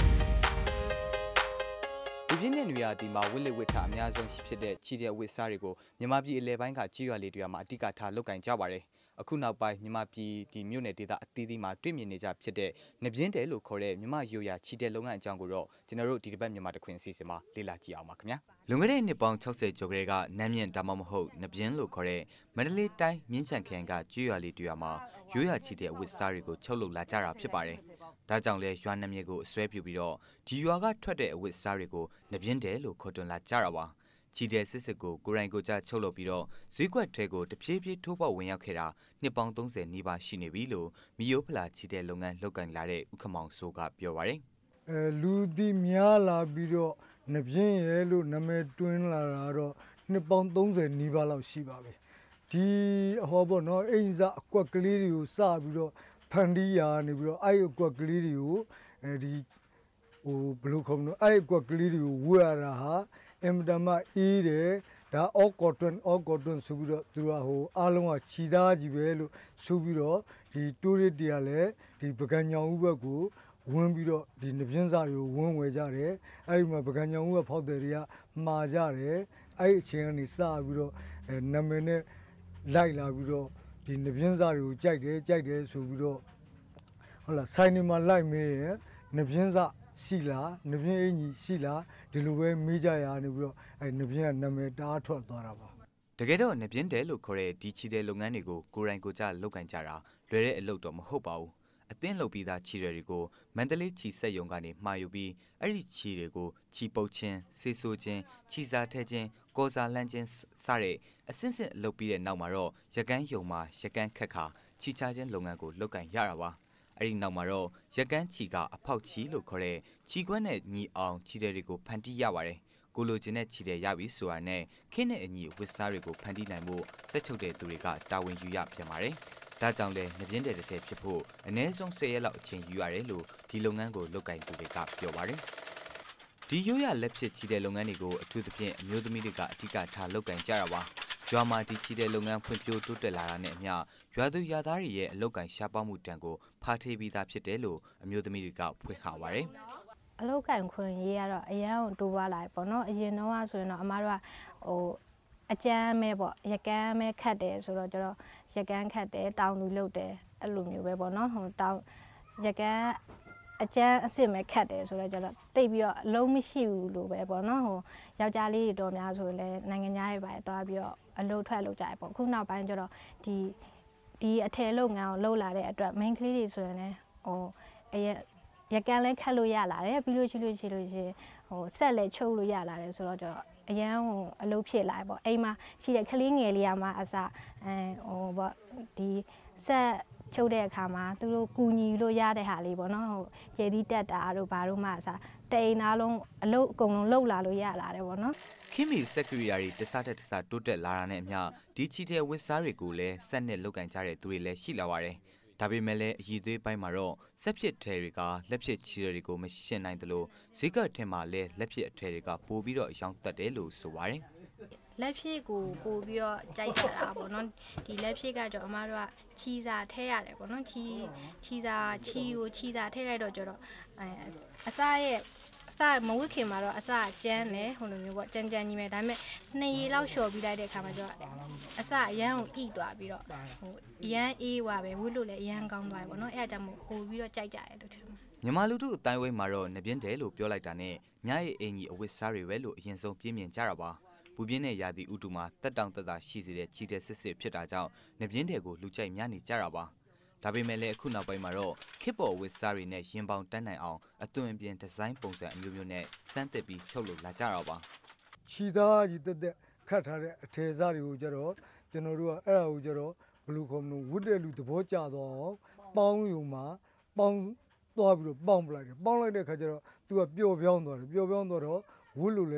ဒီပြင်းတဲ့နေရာဒီမှာဝစ်လက်ဝစ်ထအများဆုံးဖြစ်တဲ့ချီတဲ့ဝစ်စားတွေကိုမြန်မာပြည်အလဲပိုင်းကကြေးရွာလေးတွေမှာအဓိကထားလုပ်ကင်ကြပါတယ်။အခုနောက်ပိုင်းမြန်မာပြည်ဒီမြို့နယ်ဒေသအသီးသီးမှာတွေ့မြင်နေကြဖြစ်တဲ့နပြင်းတယ်လို့ခေါ်တဲ့မြန်မာရိုးရာချီတဲ့လုပ်ငန်းအကြောင်းကိုတော့ကျွန်တော်တို့ဒီတစ်ပတ်မြန်မာတခွင်အစီအစဉ်မှာလေ့လာကြည့်အောင်ပါခင်ဗျာ။လွန်ခဲ့တဲ့နှစ်ပေါင်း60ကျော်ကလေးကနမ်းမြင့်ဒါမှမဟုတ်နပြင်းလို့ခေါ်တဲ့မန္တလေးတိုင်းမြင်းချံခရိုင်ကကြေးရွာလေးတွေမှာရိုးရာချီတဲ့ဝစ်စားတွေကိုချုပ်လုပ်လာကြတာဖြစ်ပါတယ်။ဒါကြောင့်လဲရွာနမြစ်ကိုအစွဲပြုပြီးတော့ဒီရွာကထွက်တဲ့အဝစ်စားတွေကိုနပြင်းတယ်လို့ခေါ်တွင်လာကြတာပါ။ချီတဲ့စစ်စစ်ကိုကိုရိုင်းကိုကြချုပ်လုပ်ပြီးတော့ဈေးကွက်ထဲကိုတဖြည်းဖြည်းထိုးပေါက်ဝင်ရောက်ခဲ့တာနှစ်ပေါင်း30နီးပါးရှိနေပြီလို့မီယိုဖလာချီတဲ့လုပ်ငန်းလုပ်ကိုင်လာတဲ့ဥက္ကမောင်စိုးကပြောပါတယ်။လူဒီများလာပြီးတော့နပြင်းရဲလို့နာမည်တွင်းလာတာတော့နှစ်ပေါင်း30နီးပါးလောက်ရှိပါပြီ။ဒီဟောပေါ့နော်အိမ်စားအကွက်ကလေးတွေကိုစပြီးတော့ဖန်တီးရာနေပြီးတော့အဲ့အကွက်ကလေးတွေကိုဒီဘယ်လိုခေါ်မလဲအဲ့အကွက်ကလေးတွေကိုဝှက်ရတာဟာအင်မတန်မှအေးတယ်ဒါအော့ကော်တွန်ဆိုပြီးတော့သူကအားလုံးကခြီသားကြီးပဲလို့ဆိုပြီးတော့ဒီတိုးရစ်တွေကလည်းဒီပကံညောင်ဦးဘက်ကိုဝင်းပြီးတော့ဒီနပြင်းစားတွေကိုဝင်းဝယ်ကြတယ်အဲ့ဒီမှာပကံညောင်ဦးကဖောက်တယ်တွေကမှာကြတယ်အဲ့အချိန်ကနေစပြီးတော့နာမည်နဲ့လိုက်လာပြီးတော့ဒီနပြင်းစားတွေကိုကြိုက်တယ်ဆိုပြီးတော့ဟုတ်လားဆိုင်နေမှာလိုက်မေးရနပြင်းစားရှိလားနပြင်းအင်ကြီးရှိလားဒီလိုပဲမေးကြရနေပြီးတော့အဲနပြင်းကနာမည်တားထွက်သွားတာပါတကယ်တော့နပြင်းတယ်လို့ခေါ်တဲ့ဒီချီတဲ့လုပ်ငန်းတွေကိုကိုရိုင်းကိုကြလုပ်ကင်ကြတာလွယ်တဲ့အလုပ်တော့မဟုတ်ပါဘူးအသင်းလုပ်ပြီးသားချီတွေကိုမန္တလေးချီဆက်ယုံကနေမှာယူပြီးအဲ့ဒီချီတွေကိုချီပုတ်ချင်းဆေးဆိုးချင်းချီစားထဲချင်းကောစာလန့်ချင်းစတဲ့အစင်းစင်းလုပ်ပြီးတဲ့နောက်မှာတော့ရကန်းယုံမှာရကန်းခက်ခါချီချခြင်းလုပ်ငန်းကိုလုပ်ကင်ရတာပါအဲ့ဒီနောက်မှာတော့ရကန်းချီကအဖောက်ချီလို့ခေါ်တဲ့ချီကွန်းနဲ့ညီအောင်ချီတဲ့တွေကိုဖန်တီးရပါတယ်ကိုလိုချင်တဲ့ချီတဲ့ရပြီဆိုတာနဲ့ခင်းတဲ့အညီဝစ်စားတွေကိုဖန်တီးနိုင်ဖို့စက်ချုပ်တဲ့သူတွေကတာဝန်ယူရပြန်ပါတယ်ဒါကြောင့်လဲနပြင်းတဲ့တစ်ထည်ဖြစ်ဖို့အနည်းဆုံး10ရက်လောက်အချိန်ယူရတယ်လို့ဒီလုပ်ငန်းကိုလုပ်ကိုင်သူတွေကပြောပါတယ်ဒီရိုးရလက်ဖြစ်ချီတဲ့လုပ်ငန်းတွေကိုအထူးသဖြင့်အမျိုးသမီးတွေကအထူးထားလုပ်ကိုင်ကြတာပါရွာမှာဒီချီတဲ့လုပ်ငန်းဖွံ့ဖြိုးတိုးတက်လာတာနဲ့အမျှရွာသူရွာသားတွေရဲ့အလုပ်ကိုင်ရှားပါမှုတန်ကိုဖားထေးပြီးသားဖြစ်တယ်လို့အမျိုးသမီးတွေကဖွင့်ဟပါတယ်အလုပ်ကိုင်ခွင့်ရေးကတော့အရန်ကိုတိုးပွားလာပြီပေါ့နော်အရင်တော့ဆိုရင်တော့အမားတို့ကအကျန်းမဲပေါ့ရကန်းမဲခတ်တယ်ဆိုတော့ကျတော့ရကန်းခတ်တယ်တောင်လူလုတ်တယ်အဲ့လိုမျိုးပဲပေါ့နော်တောင်ရကန်းအကျန်းအစ်စ်မဲခတ်တယ်ဆိုတော့ကျတော့တိတ်ပြီးတော့အလုံးမရှိဘူးလို့ပဲပေါ့နော်ယောက်ျားလေးတွေတော်များဆိုရင်လည်းနိုင်ငံသားတွေပါသွားပြီးတော့အလုပ်ထွက်လုပ်ကြရပေါ့ခုနောက်ပိုင်းကျတော့ဒီအထည်လုပ်ငန်းကိုလုပ်လာတဲ့အတွက် main ကလေးတွေဆိုရင်လည်းရကန်းလည်းခတ်လို့ရလာတယ်ပြီးလို့ရှိရင်ဆက်လည်းချုပ်လို့ရလာတယ်ဆိုတော့ကျတော့အရန်အလုပ်ဖြစ်လာပေါ့အိမ်မှာရှိတဲ့ကလေးငယ်လေးကမှအစပေါ့ဒီဆက်ချုပ်တဲ့အခါမှာသူတို့ကူညီလို့ရတဲ့ဟာလေးပေါ့နော်ကျေးသီးတက်တာတို့ဘာတို့မှအစတိန်သားလုံးအလုပ်အကုန်လုံးလှုပ်လာလို့ရလာတယ်ပေါ့နော်ခင်မီစက်ကရီယာတွေတစားတက်တစားတိုးတက်လာတာနဲ့အမျှဒီချီတဲ့ဝစ်စားတွေကိုလည်းဆက်နဲ့လုပ်ကင်ကြတဲ့သူတွေလည်းရှိလာပါတယ်ဒါပေမဲ့လည်းအည်သွေးပိုင်းမှာတော့ဆက်ဖြစ်ထဲတွေကလက်ဖြစ်ချီတွေကိုမရှင်းနိုင်သလိုဈေးကတ်ထဲမှာလည်းလက်ဖြစ်အထဲတွေကပို့ပြီးတော့အယောင်တက်တယ်လို့ဆိုပါတယ်လက်ဖြစ်ကိုပို့ပြီးတော့ကြိုက်တာပေါ့နော်ဒီလက်ဖြစ်ကကြောင့်အမတို့ကချီစာထဲရတယ်ပေါ့နော်ချီစာထဲလိုက်တော့ကျတော့အစားရဲ့အစမဝစ်ခင်မှာတော့အစကျန်းတယ်ဟိုလိုမျိုးပေါ့ကြမ်းကြီးပဲဒါပေမဲ့2ရေလောက်လျှော်ပြီးလိုက်တဲ့အခါမှာကျတော့အစအရန်ကိုဣသွားပြီးတော့အရန်အေးွားပဲဝစ်လို့လည်းအရန်ကောင်းသွားပြီပေါ့နော်အဲ့အကြောင်းမို့ပို့ပြီးတော့ကြိုက်ကြတယ်လို့ထင်တယ်မြန်မာလူထုအတိုင်းဝိုင်းမှာတော့နပြင်းတယ်လို့ပြောလိုက်တာနဲ့ညရဲ့အင်ကြီးအဝစ်စားတွေပဲလို့အရင်ဆုံးပြင်းပြင်းကြတာပါပူပြင်းတဲ့ရာသီဥတုမှာတက်တောင့်တက်တာရှိစေတဲ့ချီတဲ့စစ်စစ်ဖြစ်တာကြောင့်နပြင်းတယ်ကိုလူကြိုက်များနေကြတာပါဒါပေမဲ့လည်းအခုနောက်ပိုင်းမှာတော့ခစ်ပေါ်ဝစ်စားတွေနဲ့ရင်ပေါင်တန်းနိုင်အောင်အသွင်ပြင်ဒီဇိုင်းပုံစံအမျိုးမျိုးနဲ့စမ်းသစ်ပြီးချုပ်လုပ်လာကြတော့ပါခြီသားကြီးတက်ခတ်ထားတဲ့အထည်စားတွေကိုကြတော့ကျွန်တော်တို့ကအဲ့ဒါကိုကြတော့ဘယ်လိုခေါ်မလို့ဝတ်တဲ့လူသဘောကျသွားအောင်ပေါင်းယုံမှာပေါင်းသွားပြီးတော့ပေါင်းပလိုက်တယ်ပေါင်းလိုက်တဲ့ခါကျတော့သူကပျော့ပြောင်းသွားတယ်ပျော့ပြောင်းသွားတော့ဝတ်လို့လည်း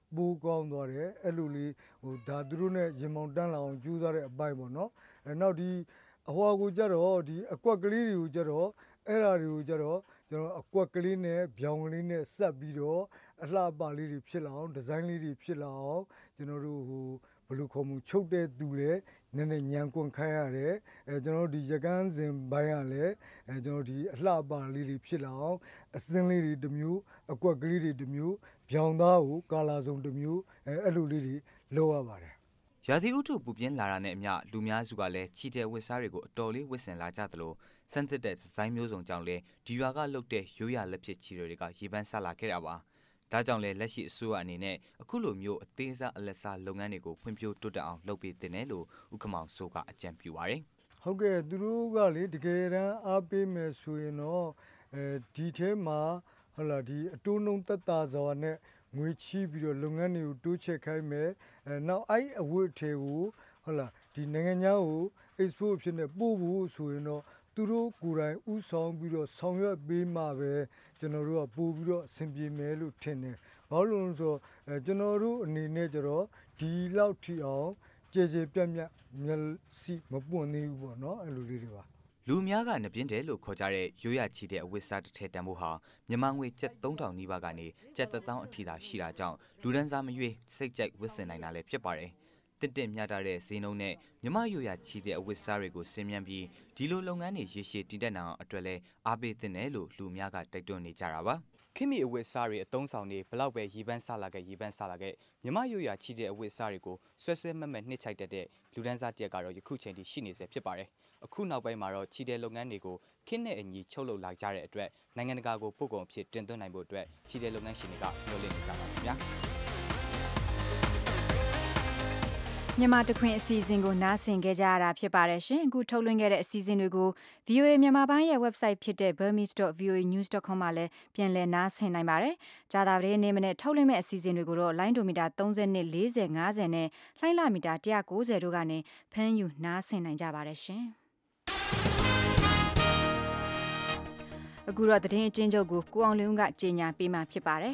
ပိုးကောင်းသွားတယ်အဲ့လိုလေးဒါသူတို့နဲ့ရင်မောင်တန်းလာအောင်ကြိုးစားတဲ့အပိုင်းပေါ့နော်နောက်ဒီအဟွာကိုကြတော့ဒီအကွက်ကလေးတွေကိုကြတော့အဲ့ဓာတွေကိုကြတော့ကျွန်တော်အကွက်ကလေးနဲ့ဗျောင်ကလေးနဲ့ဆက်ပြီးတော့အလှပလေးတွေဖြစ်လာအောင်ဒီဇိုင်းလေးတွေဖြစ်လာအောင်ကျွန်တော်တို့ဘယ်လိုခေါ်မှုချုပ်တဲ့သူလဲနည်းနည်းညံကွန်ခိုင်းရတယ်ကျွန်တော်တို့ဒီရကန်းစဉ်ပိုင်းကလည်းကျွန်တော်ဒီအလှပလေးတွေဖြစ်လာအောင်အစင်းလေးတွေတစ်မျိုးအကွက်ကလေးတွေတစ်မျိုးဗျောင်သားကိုကာလာစုံတစ်မျိုးအဲ့လိုလေးတွေလုပ်ရပါတယ်ရာသီဥတုပူပြင်းလာတာနဲ့အမျှလူများစုကလည်းချီတဲ့ဝတ်စားတွေကိုအတော်လေးဝတ်ဆင်လာကြသလိုစမ်းသစ်တဲ့ဒီဇိုင်းမျိုးစုံကြောင့်လည်းဒီရွာကလုပ်တဲ့ရိုးရလက်ဖြစ်ချီတွေကရေပန်းဆက်လာခဲ့တာပါဒါကြောင့်လည်းလက်ရှိအစိုးရအနေနဲ့အခုလိုမျိုးအသေးစားအလက်စားလုပ်ငန်းတွေကိုဖွံ့ဖြိုးတိုးတက်အောင်လုပ်ပေးတင်တယ်လို့ဥက္ကမောင်စိုးကအကြံပြုပါတယ်ဟုတ်ကဲ့သူတို့ကလေတကယ်တမ်းအားပေးမယ်ဆိုရင်တော့ဒီထဲမှာဟုတ်လားဒီအတိုးနှုံသက်သာစွာနဲ့ငွေချီးပြီးတော့လုပ်ငန်းတွေကိုတိုးချဲ့ခိုင်းမယ်နောက်အဲ့အဝတ်ထဲကိုဟုတ်လားဒီနိုင်ငံခြားကို export ဖြစ်နေပို့ဖို့ဆိုရင်တော့သူတို့ကိုယ်တိုင်ဥဆောင်ပြီးတော့ဆောင်ရွက်ပေးမှပဲကျွန်တော်တို့ကပို့ပြီးတော့အဆင်ပြေမယ်လို့ထင်တယ်ဘာလို့လဲဆိုတော့ကျွန်တော်တို့အနေနဲ့ကျတော့ဒီလောက်ထိအောင်ကြေပြတ်မျက်စိမပွင့်သေးဘူးပေါ့နော်အဲ့လိုလေးတွေပါလူများကနပြင်းတယ်လို့ခေါ်ကြတဲ့ရိုးရချီတဲ့အဝတ်စားတစ်ထည်တန်ဖို့ဟာမြန်မာငွေကျပ်3000နီးပါးကနေကျပ်1000အထိသာရှိတာကြောင့်လူဒန်းစားမရွေးစိတ်ကြိုက်ဝတ်ဆင်နိုင်တာလည်းဖြစ်ပါတယ်တစ်မျှတတဲ့ဈေးနှုန်းနဲ့မြမရိုးရချီတဲ့အဝတ်စားတွေကိုဆင်မြန်းပြီးဒီလိုလုပ်ငန်းတွေရေရှည်တည်တတ်နိုင်အောင်အတွက်လဲအားပေးသင့်တယ်လို့လူများကတိုက်တွန်းနေကြတာပါခင်မီအဝတ်စားတွေအသုံးဆောင်တွေဘလောက်ပဲရေပန်းဆလာခဲ့ရေပန်းဆလာခဲ့မြမရိုးရချီတဲ့အဝတ်စားတွေကိုဆွဲဆွဲမက်မက်နှစ်ချိုက်တတ်တဲ့လူဒန်းစားတရက်ကတော့ယခုချိန်ထိရှိနေဆဲဖြစ်ပါတယ်အခုနောက်ပိုင်းမှာတော့ချီတဲ့လုပ်ငန်းတွေကိုခင်းနဲ့အညီချုပ်လုပ်လာကြတဲ့အတွက်နိုင်ငံတကာကိုပို့ကုန်အဖြစ်တင်သွင်းနိုင်ဖို့အတွက်ချီတဲ့လုပ်ငန်းရှင်တွေကမျှော်လင့်နေကြပါခင်ဗျာမြန်မာတခွင်အစီအစဉ်ကိုနားဆင်ခဲ့ကြရတာဖြစ်ပါတယ်ရှင်အခုထုတ်လွှင့်ခဲ့တဲ့အစီအစဉ်တွေကို VOA မြန်မာပိုင်းရဲ့ website ဖြစ်တဲ့ burmese.voanews.com မှာလည်းပြန်လည်နားဆင်နိုင်ပါတယ်ကြာသပတေးနေ့မနေ့ထုတ်လွှင့်မဲ့အစီအစဉ်တွေကိုတော့လိုင်းဒိုမီတာ30နဲ့40 50နဲ့လှိုင်းလမီတာ190တို့ကနေဖမ်းယူနားဆင်နိုင်ကြပါတယ်ရှင်အခုတော့သတင်းအကျဉ်းချုပ်ကိုကိုအောင်လင်းကကြေညာပေးမှာဖြစ်ပါတယ်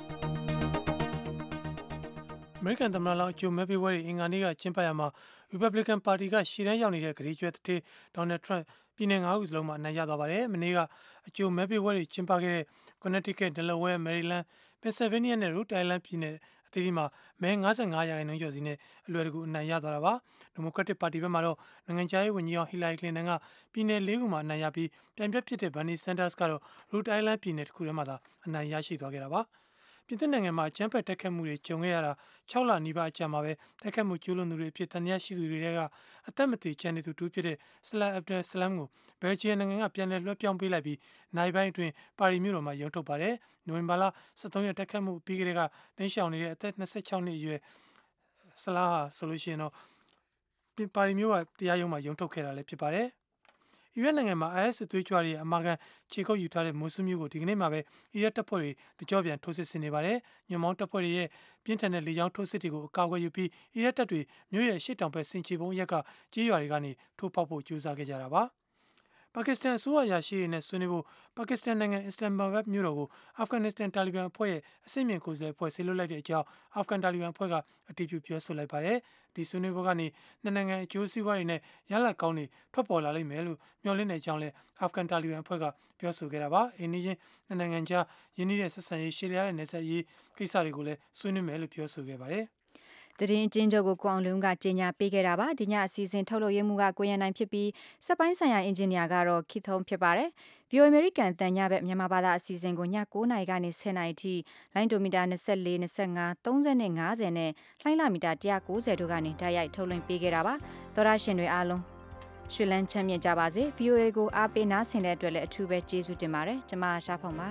အမေရိကန်သမ္မတလောင်းအကျိုးမဲပေးပွဲတွေအင်္ဂါနေ့ကကျင်းပရမှာ Republican Party ကရှေ့တန်းရောက်နေတဲ့ဂရီကျွဲတစ်ဒေါ်နယ်ထရန့်ပြည်နယ်9ခုစလုံးမှာအနိုင်ရသွားပါတယ်။မနေ့ကအကျိုးမဲပေးပွဲတွေကျင်းပခဲ့တဲ့ Connecticut, Delaware, Maryland, Pennsylvania နဲ့ Rhode Island ပြည်နယ်အသီးသီးမှာမဲ55%ကျော်စီနဲ့အလွယ်တကူအနိုင်ရသွားတာပါ။ Democratic Party ဘက်မှာတော့နိုင်ငံခြားရေးဝန်ကြီးဟီလာရီကလင်တန်ကပြည်နယ်၄ခုမှာအနိုင်ရပြီးပြိုင်ဘက်ဖြစ်တဲ့ Bernie Sanders ကတော့ Rhode Island ပြည်နယ်တစ်ခုထဲမှာသာအနိုင်ရရှိသွားခဲ့တာပါ။ပြင်သစ်နိုင်ငံမှာအကြမ်းဖက်တိုက်ခတ်မှုတွေကြုံခဲ့ရတာ6လနီးပါးအကြာမှာပဲတိုက်ခတ်မှုကျူးလွန်သူတွေအဖြစ်တန်တရားရှိသူတွေကအသက်မသေကျန်နေသူတူဖြစ်တဲ့ Salah Abdel Salam ကိုဘယ်လ်ဂျီယံနိုင်ငံကပြန်လည်လွှဲပြောင်းပေးလိုက်ပြီးနိုင်ပိုင်းအတွင်းပါရီမြို့တော်မှာရုံးထုတ်ပါတယ်။နိုဝင်ဘာလ23ရက်တိုက်ခတ်မှုပြီးကတည်းကနှိမ့်ရှောင်နေတဲ့အသက်26နှစ်အရွယ် Salah ဟာဆိုလို့ရှိရင်တော့ပါရီမြို့ကတရားရုံးမှာရုံးထုတ်ခဲ့တာလည်းဖြစ်ပါတယ်။အီရတ်နိုင်ငံမှာ IS စစ်သွေးကြွတွေအမာခံခြေကုပ်ယူထားတဲ့မိုဆူမြို့ကိုဒီကနေ့မှာပဲအီရတ်တပ်ဖွဲ့တွေတကြောပြန်ထိုးစစ်ဆင်နေပါတယ်။ညွန့်မောင်းတပ်ဖွဲ့တွေရဲ့ပြင်းထန်တဲ့လေကြောင်းထိုးစစ်တွေကိုအကာအကွယ်ယူပြီးအီရတ်တပ်တွေမြို့ရဲ့ရှေ့တောင်ဘက်စင်ချေပုံးရက်ကကြေးရွာတွေကနေထိုးပေါက်ဖို့ကြိုးစားခဲ့ကြတာပါ။ပါကစ္စတန်အစိုးရအရာရှိတွေနဲ့ဆွေးနွေးဖို့ပါကစ္စတန်နိုင်ငံအစ္စလာမ်မာဘတ်မြို့တော်ကိုအာဖဂန်နစ္စတန်တာလီဘန်အဖွဲ့ရဲ့အစိမ့်မြင့်ကိုယ်စားလှယ်အဖွဲ့ဆေးလွှတ်လိုက်တဲ့အကြောင်းအာဖဂန်တာလီဘန်အဖွဲ့ကအတည်ပြုပြောဆိုလိုက်ပါတယ်။ဒီဆွေးနွေးပွဲကနေနှစ်နိုင်ငံအကျိုးစီးပွားတွေနဲ့ရလဒ်ကောင်းတွေထွက်ပေါ်လာလိမ့်မယ်လို့မျှော်လင့်တဲ့အကြောင်းလည်းအာဖဂန်တာလီဘန်အဖွဲ့ကပြောဆိုခဲ့တာပါ။အိန္ဒိယနှစ်နိုင်ငံကြားယင်းနှိမ့်တဲ့ဆက်ဆံရေးရှေ့လျားတဲ့နယ်စပ်ရေးကိစ္စတွေကိုလည်းဆွေးနွေးမယ်လို့ပြောဆိုခဲ့ပါတယ်။သတင်းအကျဉ်းချုပ်ကိုကိုအောင်လုံးကကြေညာပေးခဲ့တာပါဒီညအစီအစဉ်ထုတ်လုပ်ရေးမှုကကိုရန်နိုင်ဖြစ်ပြီးစက်ပိုင်းဆိုင်ရာအင်ဂျင်နီယာကတော့ခိထုံးဖြစ်ပါတယ် VOA American တန်ညဘက်မြန်မာဘာသာအစီအစဉ်ကိုည9:00နာရီကနေ10:00နာရီထိလိုင်းဒိုမီတာ24 25 30နဲ့50နဲ့လှိုင်းလမီတာ190တို့ကနေတိုက်ရိုက်ထုတ်လွှင့်ပေးခဲ့တာပါသောရရှင်တွေအားလုံးရွှေလန်းချမ်းမြေ့ကြပါစေ VOA ကိုအားပေးနားဆင်တဲ့အတွက်လည်းအထူးပဲကျေးဇူးတင်ပါတယ်ကျွန်မရှားဖောင်ပါ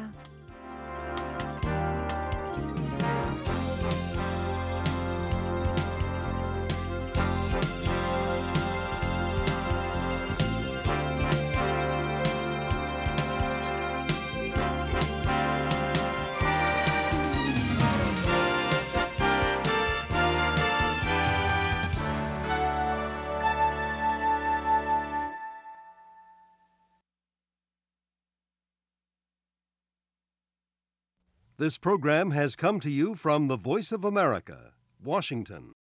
This program has come to you from the Voice of America, Washington.